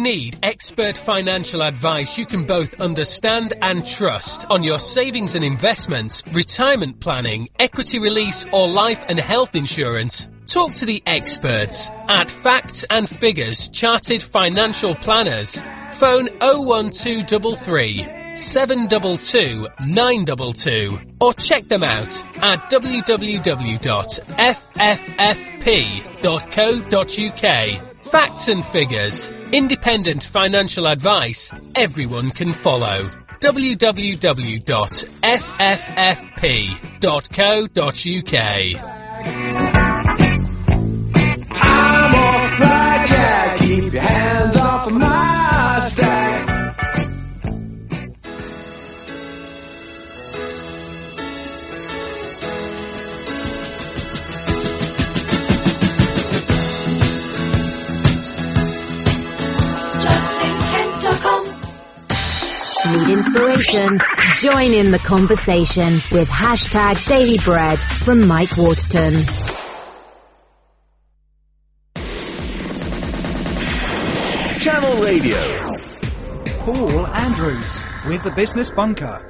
need expert financial advice you can both understand and trust on your savings and investments, retirement planning, equity release or life and health insurance, talk to the experts at Facts and Figures Chartered Financial Planners. Phone 01233 722 922 or check them out at www.fffp.co.uk. Facts and Figures. Independent financial advice everyone can follow. www.fffp.co.uk. I'm alright, Jack. Keep your hands off of my stack. Need inspiration? Join in the conversation with hashtag Daily Bread from Mike Waterton. Channel Radio. Paul Andrews with the Business Bunker.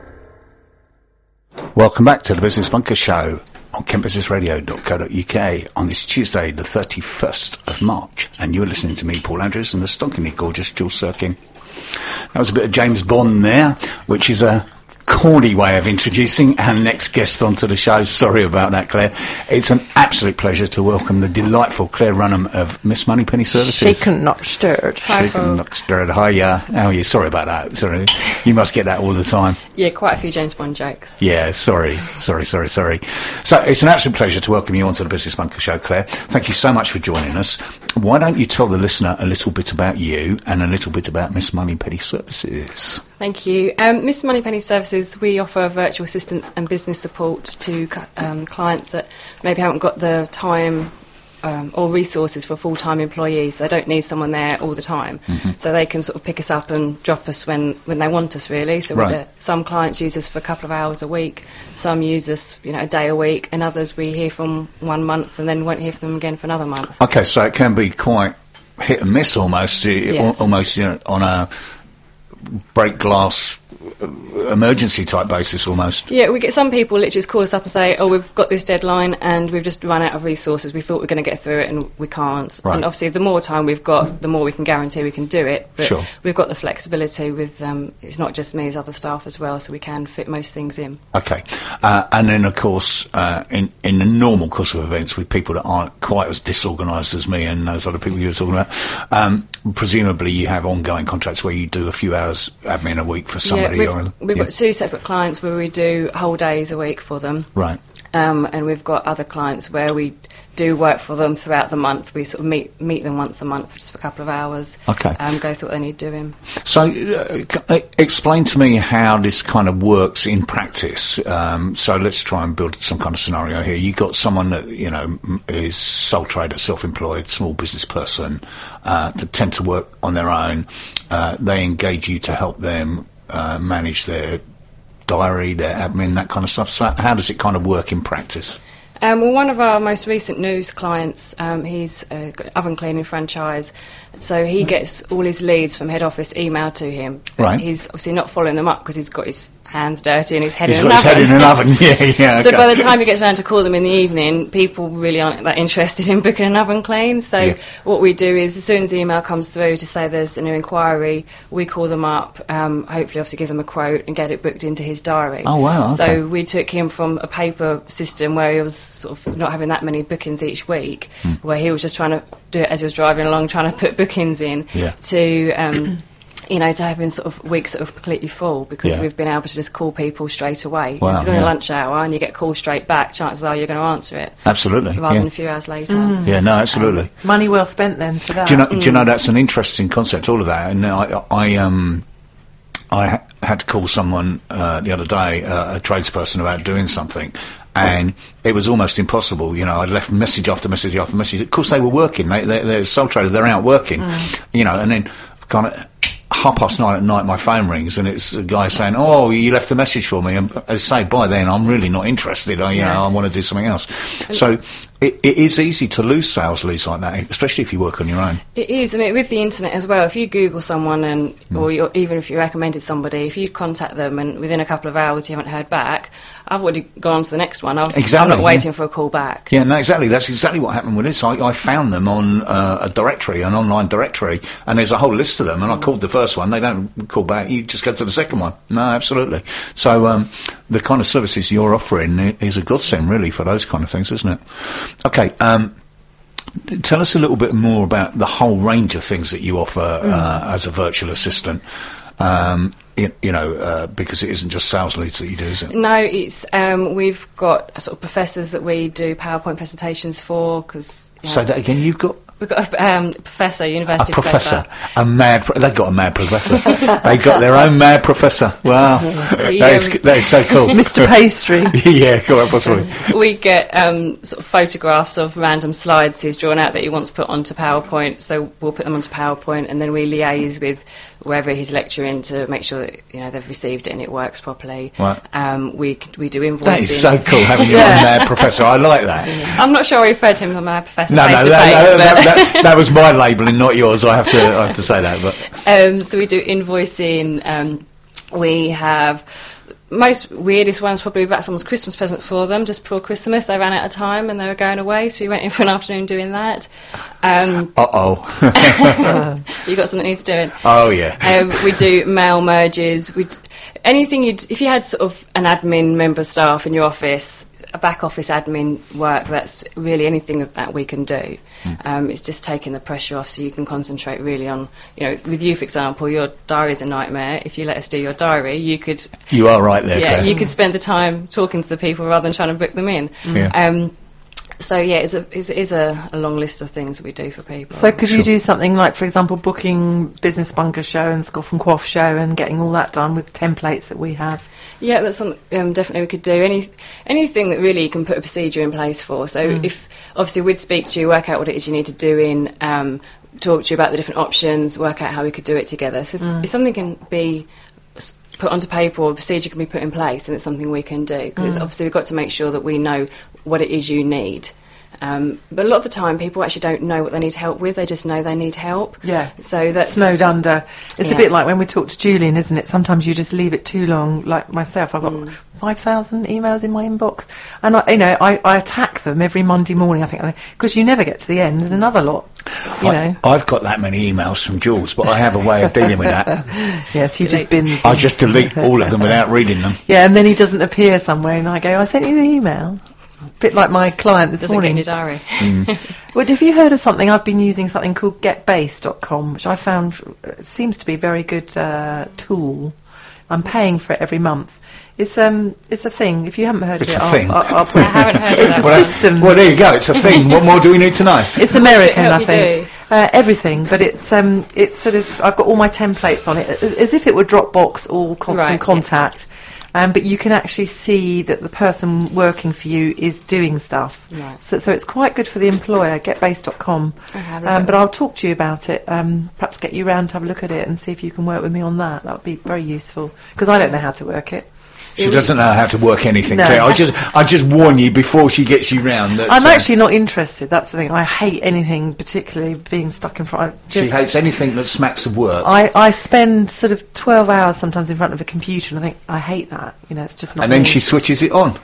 Welcome back to the Business Bunker Show on kentbusinessradio.co.uk on this Tuesday, the 31st of March. And you're listening to me, Paul Andrews, and the stockingly gorgeous Jules Sirkin. That was a bit of James Bond there, which is a corny way of introducing our next guest onto the show. Sorry about that, Claire. It's an absolute pleasure to welcome the delightful Claire Runham of Miss Moneypenny Services. Shaken, not stirred. Shaken, not stirred. Hi, how are you? Sorry about that. Sorry. You must get that all the time. Yeah, quite a few James Bond jokes. Yeah, sorry. So it's an absolute pleasure to welcome you onto the Business Bunker Show, Claire. Thank you so much for joining us. Why don't you tell the listener a little bit about you and a little bit about Miss Moneypenny Services? Thank you. Miss Moneypenny Services, we offer virtual assistance and business support to clients that maybe haven't got the time or resources for full-time employees. They don't need someone there all the time. Mm-hmm. So they can sort of pick us up and drop us when they want us, really. So right. Some clients use us for a couple of hours a week, some use us, a day a week, and others we hear from 1 month and then won't hear from them again for another month. Okay, so it can be quite hit and miss almost, yes. Almost on a break glass emergency type basis almost. Yeah, we get some people literally just call us up and say, oh, we've got this deadline and we've just run out of resources. We thought we were going to get through it and we can't. Right. And obviously the more time we've got, the more we can guarantee we can do it. But sure. We've got the flexibility with, it's not just me, it's other staff as well, so we can fit most things in. Okay. And then of course, in the normal course of events with people that aren't quite as disorganised as me and those other people you were talking about, presumably you have ongoing contracts where you do a few hours admin a week for somebody. We've got two separate clients where we do whole days a week for them. Right. And we've got other clients where we do work for them throughout the month. We sort of meet them once a month just for a couple of hours. Okay. Go through what they need doing. So explain to me how this kind of works in practice. So let's try and build some kind of scenario here. You've got someone that, is sole trader, self-employed, small business person, that tend to work on their own. They engage you to help them manage their diary, their admin, that kind of stuff. So how does it kind of work in practice? Well, one of our most recent news clients, he's got an oven cleaning franchise, so he gets all his leads from head office emailed to him. But right. He's obviously not following them up because he's got his hands dirty and his head in an oven. Yeah, okay. So by the time he gets around to call them in the evening, people really aren't that interested in booking an oven clean. So what we do is, as soon as the email comes through to say there's a new inquiry, we call them up, hopefully obviously give them a quote and get it booked into his diary. Oh, wow, okay. So we took him from a paper system where he was sort of not having that many bookings each week, where he was just trying to do it as he was driving along, trying to put bookings in, to to having sort of weeks that are completely full, because we've been able to just call people straight away. Wow, if you're in a lunch hour and you get called straight back, chances are you're going to answer it. Absolutely. Rather than a few hours later. Yeah, no, absolutely. Money well spent then for that. Do you know that's an interesting concept, all of that. And I had to call someone the other day, a tradesperson, about doing something, and it was almost impossible. I left message after message after message. Of course, they were working. They're sole trader. They're out working. And then kind of 9:30 at night, my phone rings, and it's a guy saying, "Oh, you left a message for me." And I say, by then, I'm really not interested. I want to do something else. So it is easy to lose sales leads like that, especially if you work on your own. It is. I mean, with the internet as well, if you Google someone even if you recommended somebody, if you contact them and within a couple of hours you haven't heard back, I've already gone on to the next one. I'm not waiting for a call back. Yeah, no, exactly. That's exactly what happened with this. I found them on an online directory, and there's a whole list of them, and I called the first one. They don't call back. You just go to the second one. No, absolutely. So the kind of services you're offering is a godsend, really, for those kind of things, isn't it? Okay. Tell us a little bit more about the whole range of things that you offer as a virtual assistant. Because it isn't just sales leads that you do, is it? No, it's we've got sort of professors that we do PowerPoint presentations for. Say that again. We've got a professor, university professor. They've got a mad professor. They got their own mad professor. Wow, that is so cool. Mr. Pastry. Yeah, cool, possibly. We get sort of photographs of random slides he's drawn out that he wants to put onto PowerPoint. So we'll put them onto PowerPoint, and then we liaise with wherever he's lecturing to make sure that they've received it and it works properly. Right. We do invoicing. That is so cool, having your own mad professor. I like that. I'm not sure I referred to him as a mad professor. That was my labelling, not yours. I have to say that. But so we do invoicing. We have most weirdest one's probably about someone's Christmas present for them just before Christmas. They ran out of time and they were going away, so we went in for an afternoon doing that. You got something he's doing. Oh yeah. We do mail merges. If you had sort of an admin member of staff in your office, a back office admin work, that's really anything that we can do. It's just taking the pressure off so you can concentrate really on, with you, for example, your diary is a nightmare. If you let us do your diary, you are right there, Claire. You could spend the time talking to the people rather than trying to book them in. So yeah, it is a long list of things that we do for people. So could you do something like, for example, booking Business Bunker show and Scoff and Quaff show and getting all that done with templates that we have? Yeah, that's something definitely we could do. Anything that really you can put a procedure in place for. So if obviously we'd speak to you, work out what it is you need to do talk to you about the different options, work out how we could do it together. So if something can be put onto paper or a procedure can be put in place, and it's something we can do, because obviously we've got to make sure that we know what it is you need. But a lot of the time people actually don't know what they need help with, they just know they need help. Yeah, so that's snowed under. It's a bit like when we talk to Julian, isn't it? Sometimes you just leave it too long. Like myself, I've got 5,000 emails in my inbox, and I attack them every Monday morning, I think, because you never get to the end. There's another lot. I've got that many emails from Jules, but I have a way of dealing with that. Yes, he just bins them. I just delete all of them without reading them. Yeah, and then he doesn't appear somewhere, and I go, I sent you an email. A bit like my client this morning. Doesn't get in your diary. Well, have you heard of something? I've been using something called GetBase.com, which I found seems to be a very good tool. I'm paying for it every month. It's a thing. If you haven't heard of it, I haven't heard of it. It's a system. Well, there you go. It's a thing. What more do we need to know? It's American, I think. Everything, but it's sort of. I've got all my templates on it, as if it were Dropbox or Constant Contact. But you can actually see that the person working for you is doing stuff. Right. So it's quite good for the employer, getbase.com. But I'll talk to you about it, perhaps get you round to have a look at it and see if you can work with me on that. That would be very useful, because I don't know how to work it. She doesn't know how to work anything, no. Claire. I just warn you before she gets you round. That, I'm actually not interested, that's the thing. I hate anything, particularly being stuck in front. She hates anything that smacks of work. I spend sort of 12 hours sometimes in front of a computer, and I think, I hate that. It's just not. And then she switches it on.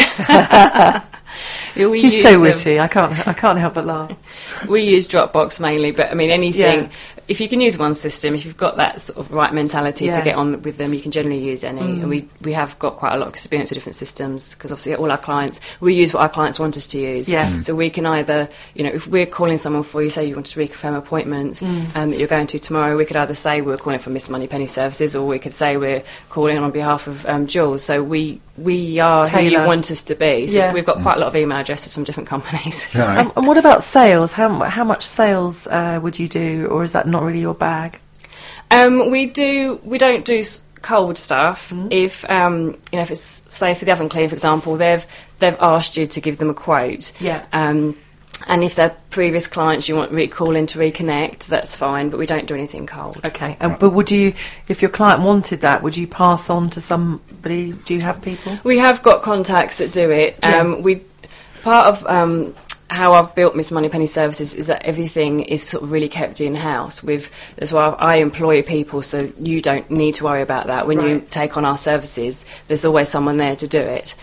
He's so witty. I can't help but laugh. We use Dropbox mainly, but I mean anything. Yeah. If you can use one system, if you've got that sort of right mentality to get on with them, you can generally use any. And we have got quite a lot of experience with different systems, because obviously all our clients, we use what our clients want us to use. Yeah. So we can either, if we're calling someone for you, say you want to reconfirm appointments that you're going to tomorrow, we could either say we're calling from Miss Moneypenny Services, or we could say we're calling on behalf of Jules. So we are who you want us to be. So we've got quite a lot of email addresses from different companies. Right. And what about sales? How much sales would you do, or is that not really your bag? We don't do cold stuff. If if it's, say, for the oven cleaner, for example, they've asked you to give them a quote. Yeah. And if they're previous clients you want calling to reconnect, that's fine, but we don't do anything cold. Okay. But would you, if your client wanted that, would you pass on to somebody? Do you have people? We have got contacts that do it. Part of how I've built Miss Moneypenny Services is that everything is sort of really kept in-house. That's why I employ people, so you don't need to worry about that. When you take on our services, there's always someone there to do it.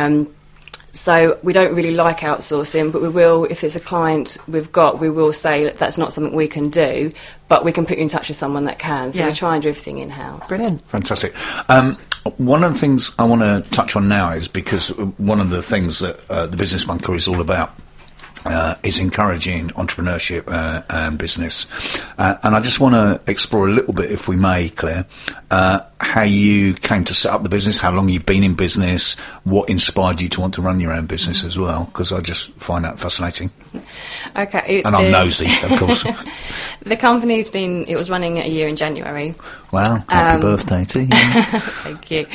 So we don't really like outsourcing, but we will, if it's a client we will say that's not something we can do, but we can put you in touch with someone that can. So we try and do everything in-house. Brilliant. Fantastic. One of the things I want to touch on now is because one of the things that the Business Bunker is all about is encouraging entrepreneurship and business. And I just want to explore a little bit, if we may, Claire, how you came to set up the business, how long you've been in business, what inspired you to want to run your own business as well, because I just find that fascinating. Okay. And I'm nosy, of course. The company's it was running a year in January. Wow, happy birthday to you. Thank you.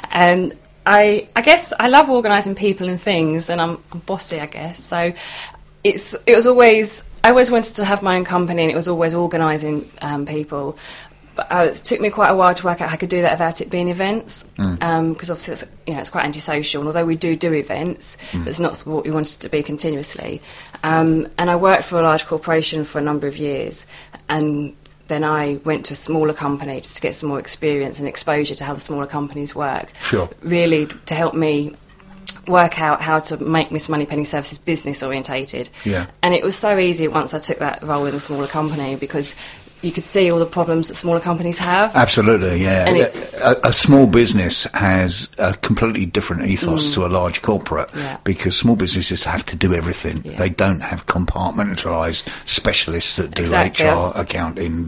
I guess I love organising people and things, and I'm bossy, I guess. So I always wanted to have my own company, and it was always organising people. But it took me quite a while to work out how I could do that without it being events, because obviously it's quite antisocial. And although we do events, it's not what we wanted to be continuously. And I worked for a large corporation for a number of years, and then I went to a smaller company just to get some more experience and exposure to how the smaller companies work. Sure. Really to help me work out how to make Miss Moneypenny Services business orientated. Yeah. And it was so easy once I took that role in a smaller company, because you could see all the problems that smaller companies have. Absolutely, yeah. And a small business has a completely different ethos to a large corporate, because small businesses have to do everything. Yeah. They don't have compartmentalised specialists that do HR, accounting,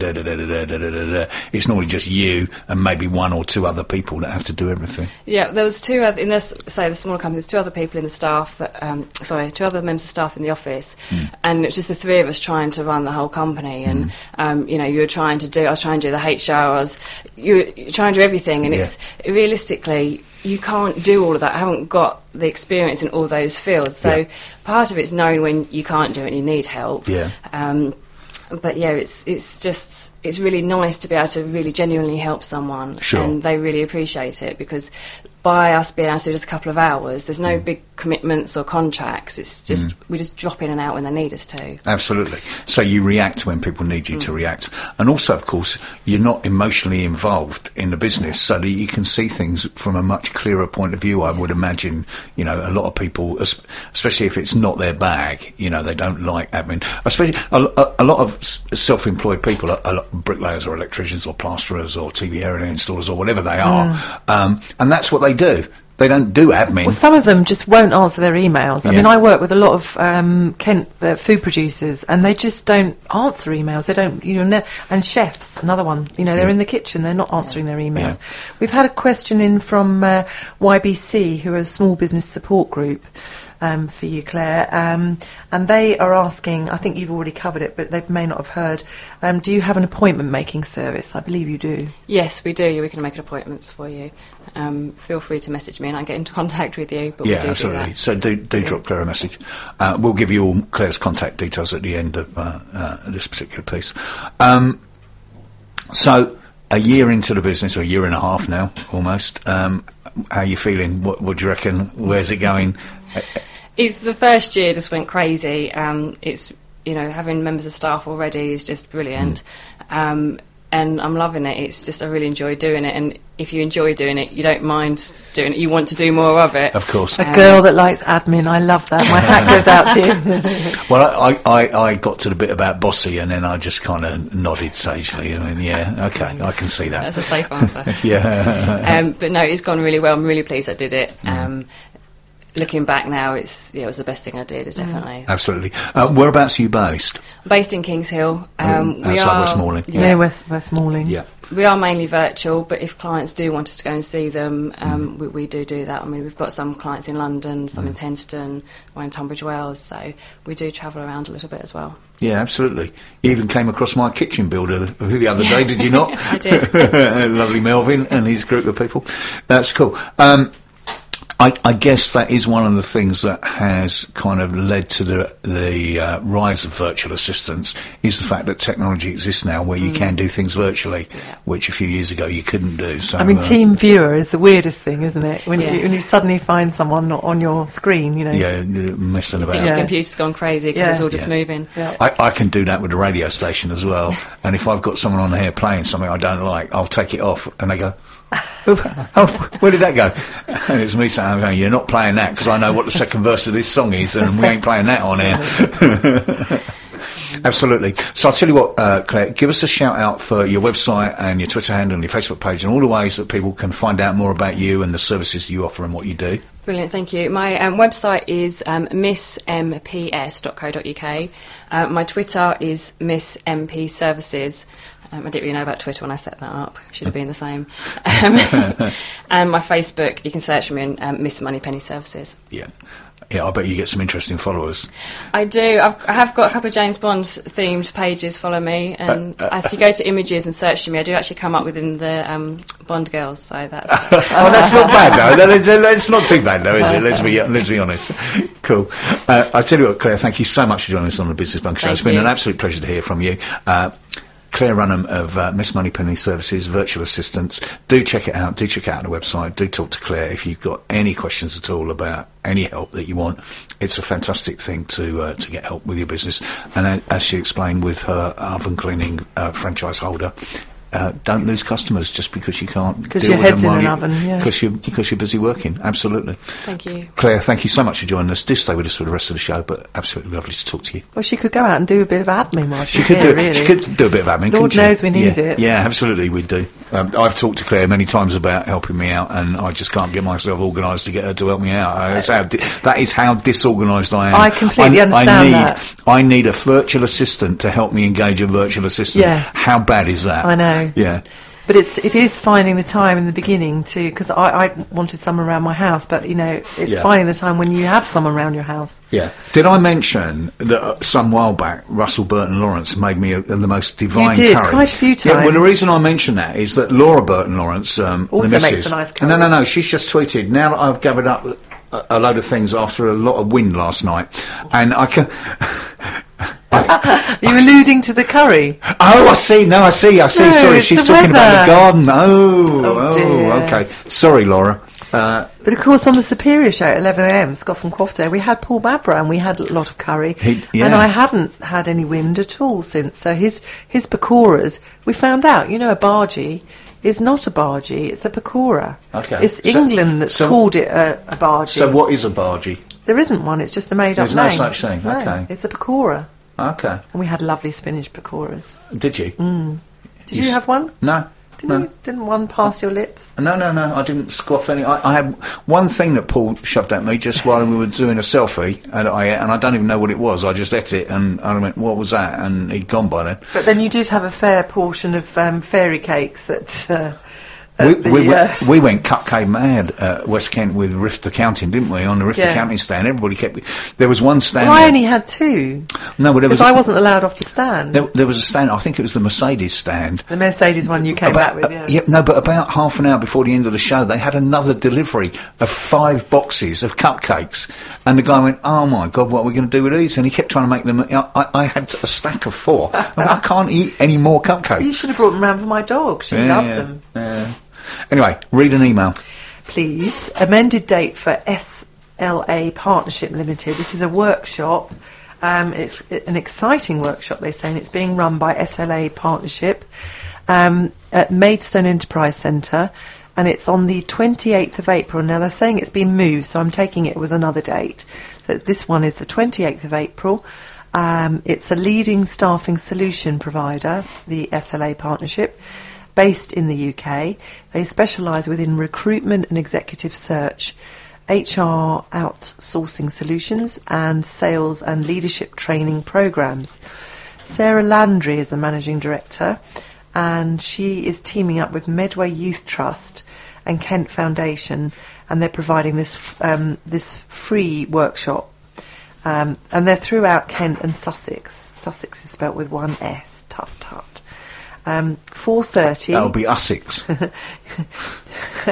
It's normally just you and maybe one or two other people that have to do everything. Yeah, there was two other, the smaller companies, two other people in the staff, two other members of staff in the office, and it was just the three of us trying to run the whole company, and, I was trying to do the HR, you're trying to do everything, and it's realistically, you can't do all of that. I haven't got the experience in all those fields, so part of it's knowing when you can't do it and you need help. Yeah. But it's really nice to be able to really genuinely help someone, and they really appreciate it, because by us being able to do just a couple of hours, there's no big commitments or contracts. It's just we just drop in and out when they need us to. Absolutely. So you react when people need you to react, and also, of course, you're not emotionally involved in the business, so that you can see things from a much clearer point of view. I would imagine, a lot of people, especially if it's not their bag, they don't like admin. Especially a lot of self-employed people, bricklayers or electricians or plasterers or TV area installers or whatever they are, and that's what they do. They don't do admin. Well, some of them just won't answer their emails. I mean, I work with a lot of Kent food producers, and they just don't answer emails. They don't, and chefs, another one. They're in the kitchen, they're not answering their emails. Yeah. We've had a question in from YBC, who are a small business support group. For you, Claire, and they are asking, I think you've already covered it, but they may not have heard, do you have an appointment making service? I believe you do. Yes, we do. We can make appointments for you. Feel free to message me and I'll get into contact with you. But we do absolutely. Do that. So do drop Claire a message. We'll give you all Claire's contact details at the end of this particular piece. So a year into the business, or a year and a half now, almost, how are you feeling? What do you reckon? Where's it going? It's the first year just went crazy. It's having members of staff already is just brilliant, and I'm loving it. It's just I really enjoy doing it, and if you enjoy doing it, you don't mind doing it. You want to do more of it. Of course. A girl that likes admin, I love that. My hat goes out to you. Well, I got to the bit about bossy, and then I just kind of nodded sagely. I mean, okay, I can see that. That's a safe answer. But no, it's gone really well. I'm really pleased I did it. Looking back now, it was the best thing I did, definitely. Absolutely. Whereabouts are you based? Based in Kings Hill. Outside West Malling. Yeah, West Malling. Yeah. We are mainly virtual, but if clients do want us to go and see them, we do that. I mean, we've got some clients in London, some in Tenston, one in Tunbridge Wells, so we do travel around a little bit as well. Yeah, absolutely. You even came across my kitchen builder the other day, did you not? I did. Lovely Melvin and his group of people. That's cool. I guess that is one of the things that has kind of led to the rise of virtual assistants, is the fact that technology exists now where you can do things virtually, which a few years ago you couldn't do. So, I mean, Team Viewer is the weirdest thing, isn't it? When you suddenly find someone on your screen, you know. Yeah, messing about. The computer's gone crazy because it's all just moving. Yeah. I can do that with the radio station as well. And if I've got someone on here playing something I don't like, I'll take it off, and they go, oh, where did that go? And it's me saying, okay, you're not playing that because I know what the second verse of this song is, and we ain't playing that on here. Absolutely. So I'll tell you what, Claire, give us a shout out for your website and your Twitter handle and your Facebook page and all the ways that people can find out more about you and the services you offer and what you do. Brilliant, thank you. My website is missmps.co.uk. My Twitter is missmpservices. I didn't really know about Twitter when I set that up. Should have been the same. And my Facebook, you can search for me in Miss Moneypenny Services. Yeah. Yeah, I bet you get some interesting followers. I do. I have got a couple of James Bond themed pages follow me, and if you go to images and search for me, I do actually come up within the Bond girls. So that's. Oh, that's not bad though. It's not too bad though, is it? Let's be honest. Cool. I tell you what, Claire, thank you so much for joining us on the Business Bunk Show. It's been an absolute pleasure to hear from you. Claire Runham of Miss Moneypenny Services, Virtual Assistants. Do check it out. Do check out the website. Do talk to Claire if you've got any questions at all about any help that you want. It's a fantastic thing to get help with your business. And as she explained with her oven cleaning franchise holder, don't lose customers just because you can't. Because your head's in an oven, yeah. Because you're busy working. Absolutely. Thank you, Claire. Thank you so much for joining us. Do stay with us for the rest of the show, but absolutely lovely to talk to you. Well, she could go out and do a bit of admin while she's here, really. She could do a bit of admin. Lord knows we need it. Yeah, absolutely, we do. I've talked to Claire many times about helping me out, and I just can't get myself organised to get her to help me out. That is how disorganised I am. I completely understand that. I need a virtual assistant to help me engage a virtual assistant. Yeah. How bad is that? I know. Yeah. But it is finding the time in the beginning to, because I wanted someone around my house, but it's finding the time when you have someone around your house. Yeah. Did I mention that some while back Russell Burton Lawrence made me the most divine curry? You did, quite a few times. Yeah, well, the reason I mention that is that Laura Burton Lawrence, also the missus, makes a nice curry. No, she's just tweeted, now that I've gathered up a load of things after a lot of wind last night, and I can... Are you alluding to the curry? Oh, I see. No, sorry, she's talking about the garden. Oh, dear. Okay. Sorry, Laura. But of course, on the Superior Show at 11 a.m, Scoff and Quaff Day, we had Paul Babra and we had a lot of curry. And I haven't had any wind at all since. So his pakoras, we found out, a bargee is not a bargee, it's a pakora. Okay. It's England that's called it a bargee. So what is a bargee? There isn't one, it's just a made-up name. There's no such thing, No, okay. it's a pakora. Okay. And we had lovely spinach pakoras. Did you? Did you have one? No. Didn't one pass your lips? No, I didn't scoff any. I had one thing that Paul shoved at me just while we were doing a selfie, and I don't even know what it was. I just ate it, and I went, what was that? And he'd gone by then. But then you did have a fair portion of fairy cakes at... We went cupcake mad at West Kent with Rift Accounting, didn't we? On the Rift Accounting stand, everybody kept. There was one stand. Well, I only had two. No, but because I wasn't allowed off the stand. There was a stand. I think it was the Mercedes stand. The Mercedes one you came back with, yeah. But about half an hour before the end of the show, they had another delivery of 5 boxes of cupcakes, and the guy went, "Oh my God, what are we going to do with these?" And he kept trying to make them. I had a stack of 4. I can't eat any more cupcakes. You should have brought them round for my dog. She loved them. Yeah. Anyway, read an email. Please. Amended date for SLA Partnership Limited. This is a workshop. It's an exciting workshop, they say, and it's being run by SLA Partnership at Maidstone Enterprise Centre, and it's on the 28th of April. Now, they're saying it's been moved, so I'm taking it was another date. So this one is the 28th of April. It's a leading staffing solution provider, the SLA Partnership, based in the UK. They specialise within recruitment and executive search, HR outsourcing solutions, and sales and leadership training programs. Sarah Landry is the managing director, and she is teaming up with Medway Youth Trust and Kent Foundation, and they're providing this free workshop. And they're throughout Kent and Sussex. Sussex is spelt with one S. Tut tut. 4:30. That'll be Essex.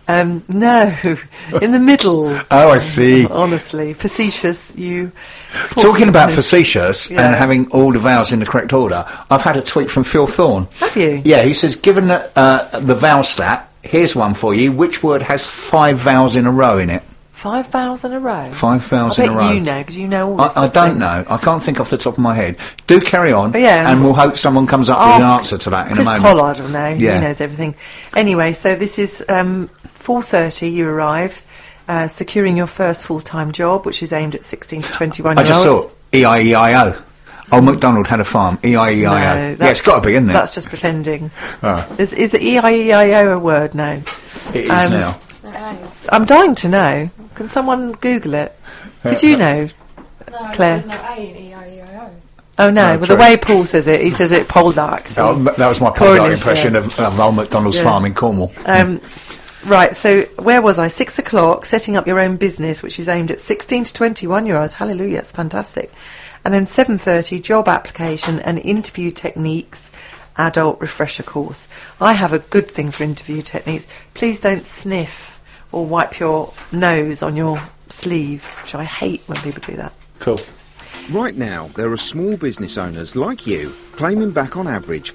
No, in the middle. Oh, I see. Honestly, facetious. Talking about facetious and having all the vowels in the correct order, I've had a tweet from Phil Thorne. Have you? Yeah, he says, given the vowel stat, here's one for you. Which word has 5 vowels in a row in it? 5 vowels in a row? 5 vowels in a row. I bet you know, because you know all this. I don't know. I can't think off the top of my head. Do carry on, and we'll hope someone comes up with an answer to that in a moment. Chris Pollard will know. Yeah. He knows everything. Anyway, so this is 4:30, you arrive, securing your first full-time job, which is aimed at 16 to 21-year-olds. I just saw E-I-E-I-O. Old MacDonald had a farm. E-I-E-I-O. No, it's got to be, isn't it? That's just pretending. Is E-I-E-I-O a word? No. It is now. I'm dying to know. Can someone Google it? Did you know, Claire? There's no A in E-I-E-I-O. Oh no, well the way Paul says it, he says it Poldark. So that was my Poldark impression of Old MacDonald's farm in Cornwall. Right, so where was I? 6 o'clock, setting up your own business, which is aimed at 16 to 21-year-olds. Hallelujah, it's fantastic. And then 7:30, job application and interview techniques, adult refresher course. I have a good thing for interview techniques. Please don't sniff or wipe your nose on your sleeve, which I hate when people do that. Cool. Right now, there are small business owners like you claiming back on average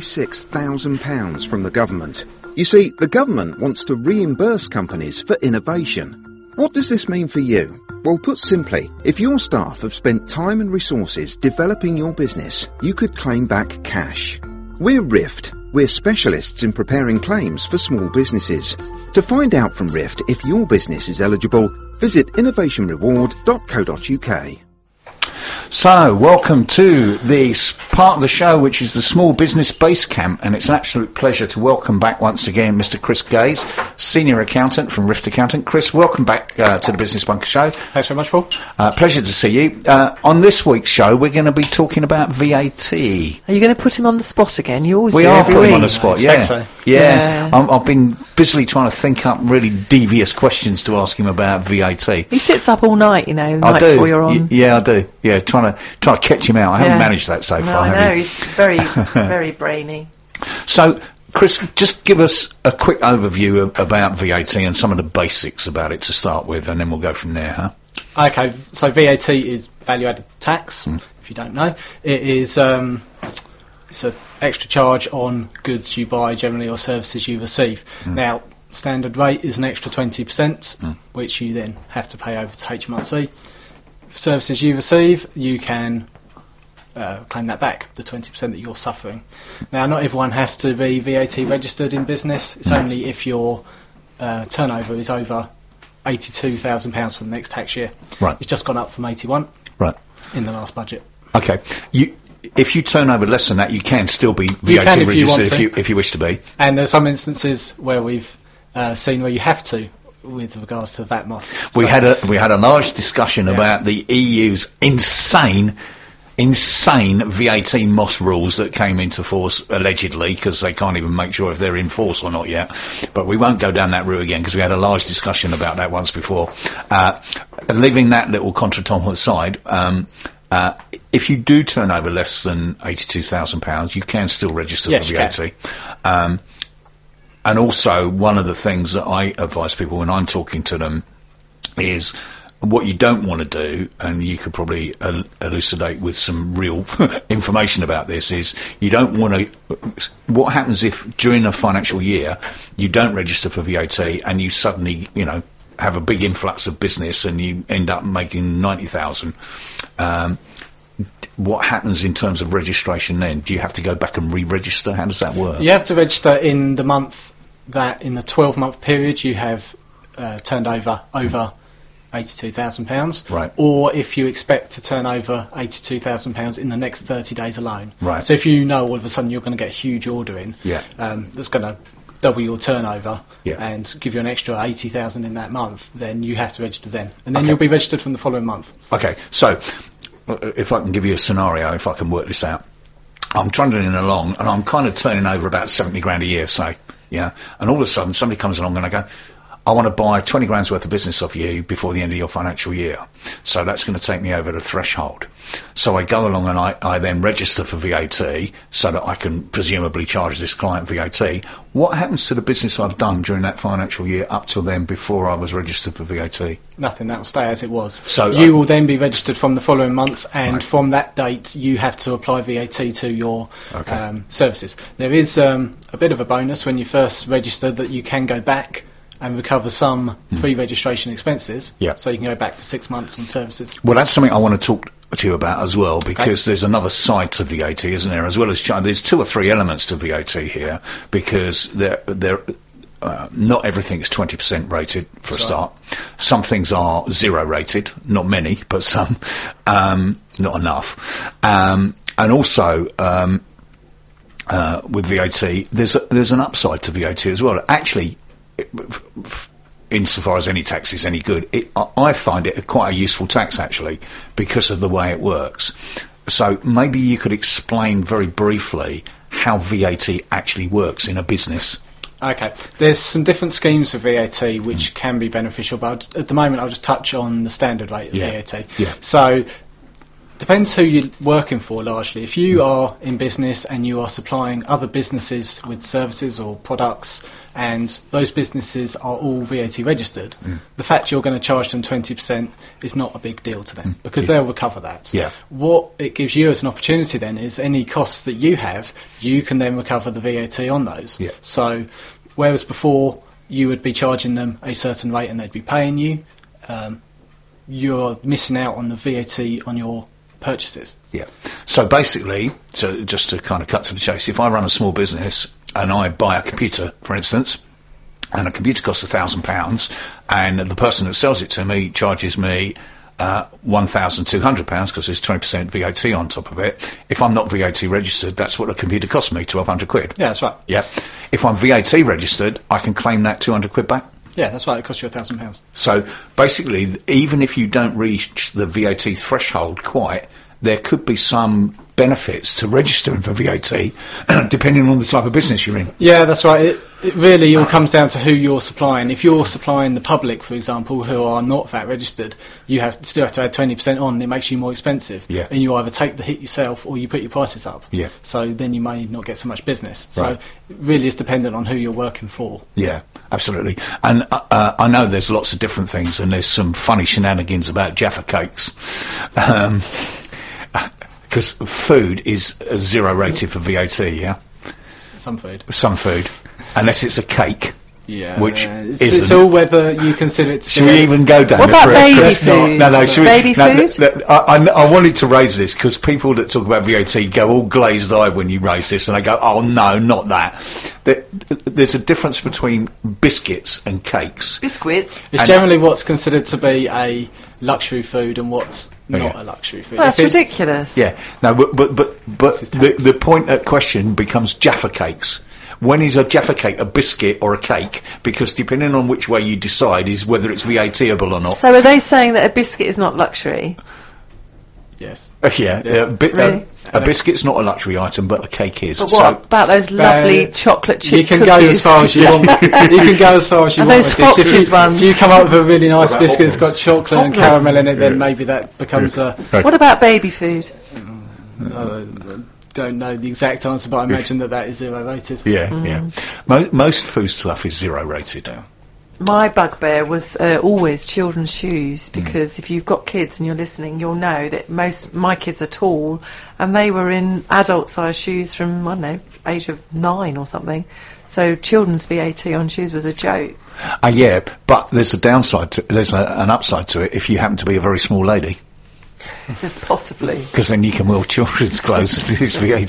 £46,000 from the government. You see, the government wants to reimburse companies for innovation. What does this mean for you? Well, put simply, if your staff have spent time and resources developing your business, you could claim back cash. We're Rift. We're specialists in preparing claims for small businesses. To find out from Rift if your business is eligible, visit innovationreward.co.uk. So, welcome to this part of the show, which is the Small Business Base Camp, and it's an absolute pleasure to welcome back once again Mr. Chris Gaze, Senior Accountant from Rift Accountant. Chris, welcome back to the Business Bunker Show. Thanks very much, Paul. Pleasure to see you. On this week's show, we're going to be talking about VAT. Are you going to put him on the spot again? You always do every week. We are putting him on the spot, I expect so. Yeah. I've been busily trying to think up really devious questions to ask him about VAT. He sits up all night, the night before you're on. Yeah, I do. Yeah, trying to catch him out. I haven't managed that so far. I know, he's very, very brainy. So, Chris, just give us a quick overview about VAT and some of the basics about it to start with, and then we'll go from there, huh? Okay, so VAT is value-added tax, if you don't know. It is it's an extra charge on goods you buy generally or services you receive. Now, standard rate is an extra 20%, which you then have to pay over to HMRC. Services you receive, you can claim that back, the 20% that you're suffering. Now, not everyone has to be VAT registered in business. It's only if your turnover is over £82,000 for the next tax year. Right. It's just gone up from 81 in the last budget. Okay. If you turn over less than that, you can still be VAT registered if you wish to be. And there's some instances where we've seen where you have to, with regards to VAT MOS. We had a large discussion about the EU's insane VAT MOS rules that came into force allegedly, because they can't even make sure if they're in force or not yet. But we won't go down that route again, because we had a large discussion about that once before. Leaving that little contretemps aside, if you do turn over less than £82,000, you can still register for VAT. And also, one of the things that I advise people when I'm talking to them is what you don't want to do, and you could probably elucidate with some real information about this, is you don't want to... What happens if during a financial year you don't register for VAT and you suddenly, have a big influx of business and you end up making 90,000? What happens in terms of registration then? Do you have to go back and re-register? How does that work? You have to register in the month that, in the 12-month period, you have turned over £82,000. Right. Or if you expect to turn over £82,000 in the next 30 days alone. Right. So if you know all of a sudden you're going to get a huge order in, that's going to double your turnover and give you an extra 80,000 in that month, then you have to register then. And then you'll be registered from the following month. Okay, so if I can give you a scenario, if I can work this out. I'm trundling along and I'm kind of turning over about 70 grand a year, say, and all of a sudden somebody comes along and I go, I want to buy 20 grand's worth of business off you before the end of your financial year. So that's going to take me over the threshold. So I go along and I then register for VAT so that I can presumably charge this client VAT. What happens to the business I've done during that financial year up till then before I was registered for VAT? Nothing, that will stay as it was. So you will then be registered from the following month, and from that date you have to apply VAT to your services. There is a bit of a bonus when you first register that you can go back and recover some pre-registration expenses. Yeah. So you can go back for 6 months on services. Well, that's something I want to talk to you about as well, because there's another side to VAT, isn't there? As well as there's 2 or 3 elements to VAT here, because not everything is 20% rated for a start. Some things are 0 rated, not many, but some, not enough. And also, with VAT, there's an upside to VAT as well. Actually, insofar as any tax is any good, I find it quite a useful tax actually, because of the way it works. So maybe you could explain very briefly how VAT actually works in a business. Okay, there's some different schemes for VAT which can be beneficial, but at the moment I'll just touch on the standard rate of VAT. Yeah. So, depends who you're working for largely. If you are in business and you are supplying other businesses with services or products, and those businesses are all VAT registered, the fact you're going to charge them 20% is not a big deal to them, because they'll recover that. Yeah. What it gives you as an opportunity then is any costs that you have, you can then recover the VAT on those. Yeah. So, whereas before you would be charging them a certain rate and they'd be paying you, you're missing out on the VAT on your purchases. Yeah. So basically, just to kind of cut to the chase, if I run a small business and I buy a computer, for instance, and a computer costs £1,000, and the person that sells it to me charges me £1,200 because there's 20% VAT on top of it. If I'm not VAT registered, that's what a computer costs me, £1,200. Yeah, that's right. Yeah. If I'm VAT registered, I can claim that £200 back. Yeah, that's right. It costs you £1,000. So basically, even if you don't reach the VAT threshold quite, there could be some benefits to registering for VAT, depending on the type of business you're in. Yeah, that's right. It really all comes down to who you're supplying. If you're supplying the public, for example, who are not VAT registered, you still have to add 20% on, and it makes you more expensive. Yeah. And you either take the hit yourself or you put your prices up. Yeah. So then you may not get so much business. Right. So it really is dependent on who you're working for. Yeah, absolutely. And I know there's lots of different things, and there's some funny shenanigans about Jaffa cakes. Because food is 0 rated for VAT, yeah? Some food. Some food. Unless it's a cake. Yeah. Which it's all whether you consider it to Should we even go down What this about route? baby food? No, should Baby we, food? I wanted to raise this because people that talk about VAT go all glazed-eyed when you raise this, and they go, oh no, not that. There's a difference between biscuits and cakes. Biscuits? It's generally what's considered to be a luxury food and what's not a luxury food. Well, that's ridiculous. Yeah, no, but the point at question becomes Jaffa cakes. When is a Jaffa cake a biscuit or a cake? Because depending on which way you decide is whether it's VAT-able or not. So are they saying that a biscuit is not luxury? Yes. Really? A biscuit's not a luxury item, but a cake is. But what about those lovely chocolate chip You can cookies? go as far as you want. You can go as far as you Are want. those with this. Fox's ones? If you come up with a really nice What about biscuit that's got chocolate and Hot caramel in it, then maybe that becomes a... What about baby food? Don't know the exact answer, but I imagine that is 0 rated. Yeah. Most food stuff is 0 rated. My bugbear was always children's shoes, because if you've got kids and you're listening, you'll know that my kids are tall, and they were in adult-sized shoes from, I don't know, age of 9 or something. So children's VAT on shoes was a joke. Yeah, but there's a downside there's an upside to it if you happen to be a very small lady. Possibly. Because then you can wear children's clothes. It's VAT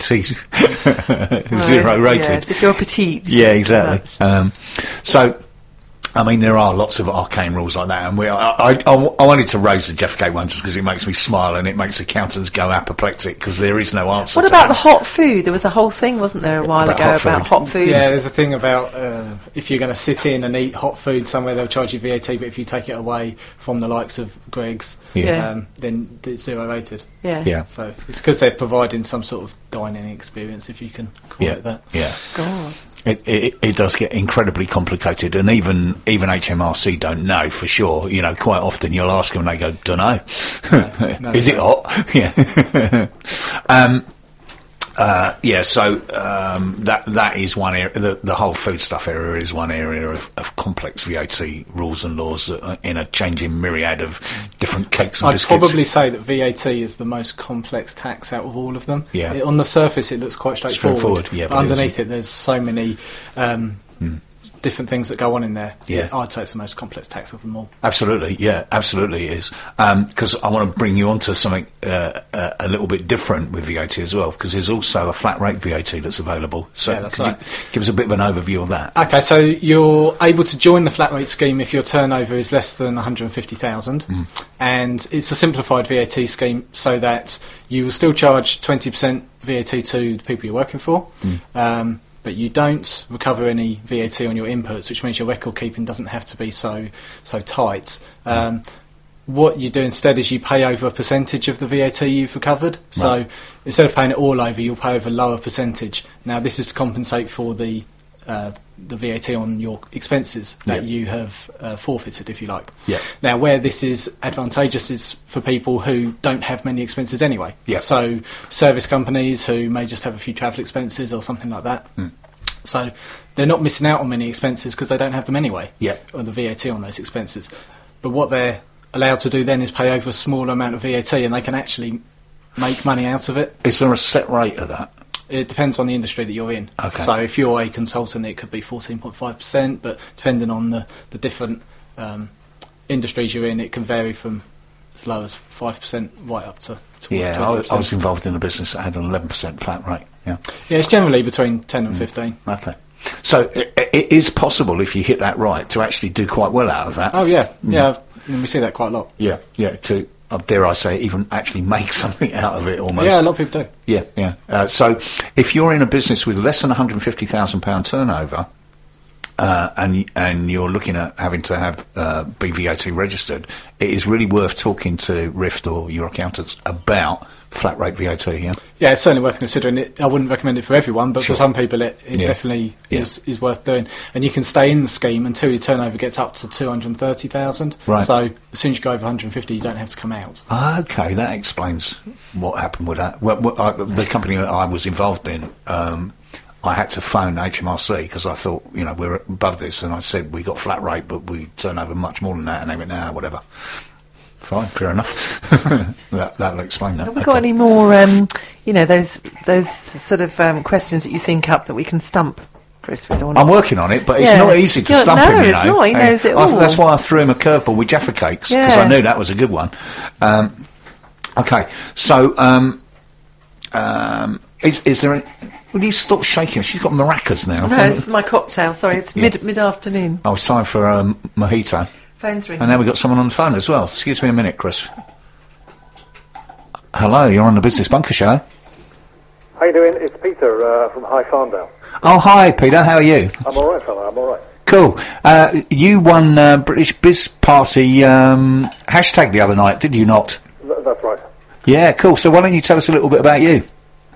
0 rated. Yes, if you're petite. Yeah, exactly. So, I mean, there are lots of arcane rules like that, and I wanted to raise the Jaffa cake one just because it makes me smile and it makes accountants go apoplectic because there is no answer. What about the hot food? There was a whole thing, wasn't there, a while ago about hot food? Yeah, there's a thing about if you're going to sit in and eat hot food somewhere, they'll charge you VAT, but if you take it away from the likes of Greggs, then it's 0 rated. Yeah. So it's because they're providing some sort of dining experience, if you can call it that. Yeah. God. It does get incredibly complicated, and even HMRC don't know for sure. You know, quite often you'll ask them and they go, "Dunno." No, is it hot? Yeah. So that is one area. The whole foodstuff area is one area of complex VAT rules and laws in a changing myriad of different cakes and biscuits. I'd probably say that VAT is the most complex tax out of all of them. Yeah. On the surface, it looks quite straightforward. Yeah, but underneath it, there's so many different things that go on in there. Yeah. I'd say it's the most complex tax of them all. Absolutely, yeah, absolutely it is. Because I want to bring you on to something a little bit different with VAT as well, because there's also a flat rate VAT that's available. So yeah, that's right. Give us a bit of an overview of that. Okay, so you're able to join the flat rate scheme if your turnover is less than 150,000, and it's a simplified VAT scheme so that you will still charge 20% VAT to the people you're working for. But you don't recover any VAT on your inputs, which means your record keeping doesn't have to be so tight. What you do instead is you pay over a percentage of the VAT you've recovered. Right. So instead of paying it all over, you'll pay over a lower percentage. Now this is to compensate for the VAT on your expenses that you have forfeited, if you like. Yeah. Now, where this is advantageous is for people who don't have many expenses anyway. Yeah. So service companies who may just have a few travel expenses or something like that. So they're not missing out on many expenses because they don't have them anyway. Yeah. Or the VAT on those expenses. But what they're allowed to do then is pay over a smaller amount of VAT, and they can actually make money out of it. Is there a set rate of that? It depends on the industry that you're in. Okay. So if you're a consultant, it could be 14.5%, but depending on the different industries you're in, it can vary from as low as 5% right up to towards 20%. I was involved in a business that had an 11% flat rate. Yeah. Yeah, it's generally between 10 and 15. Okay. So it is possible, if you hit that right, to actually do quite well out of that. Oh yeah, yeah. We see that quite a lot. Yeah, yeah. To dare I say, even actually make something out of it almost. Yeah, a lot of people do. Yeah, yeah. So if you're in a business with less than £150,000 turnover, and you're looking at having to have be VAT registered, it is really worth talking to RIFT or your accountants about flat rate VAT. Yeah. Yeah, it's certainly worth considering. I wouldn't recommend it for everyone, but for some people, it definitely is worth doing. And you can stay in the scheme until your turnover gets up to 230,000. Right. So as soon as you go over 150, you don't have to come out. Okay, that explains what happened with that. Well, the company that I was involved in. I had to phone HMRC because I thought, we're above this, and I said we got flat rate, but we turn over much more than that, and they went, nah, whatever. Fine, fair enough. That'll explain that. Have we got any more, those sort of questions that you think up that we can stump Chris with? Or not? I'm working on it, but it's not easy to stump him. No, it's not. He knows it all. That's why I threw him a curveball with Jaffa Cakes, because I knew that was a good one. Okay, so is there? Will you stop shaking? She's got maracas now. No, it's my cocktail. Sorry, it's mid-afternoon. Oh, it's time for mojito. Phone's ringing. And now we've got someone on the phone as well. Excuse me a minute, Chris. Hello, you're on the Business Bunker Show. How you doing? It's Peter from High Farndale. Oh, hi, Peter. How are you? I'm all right, fella. I'm all right. Cool. You won British Biz Party hashtag the other night, did you not? That's right. Yeah, cool. So why don't you tell us a little bit about you?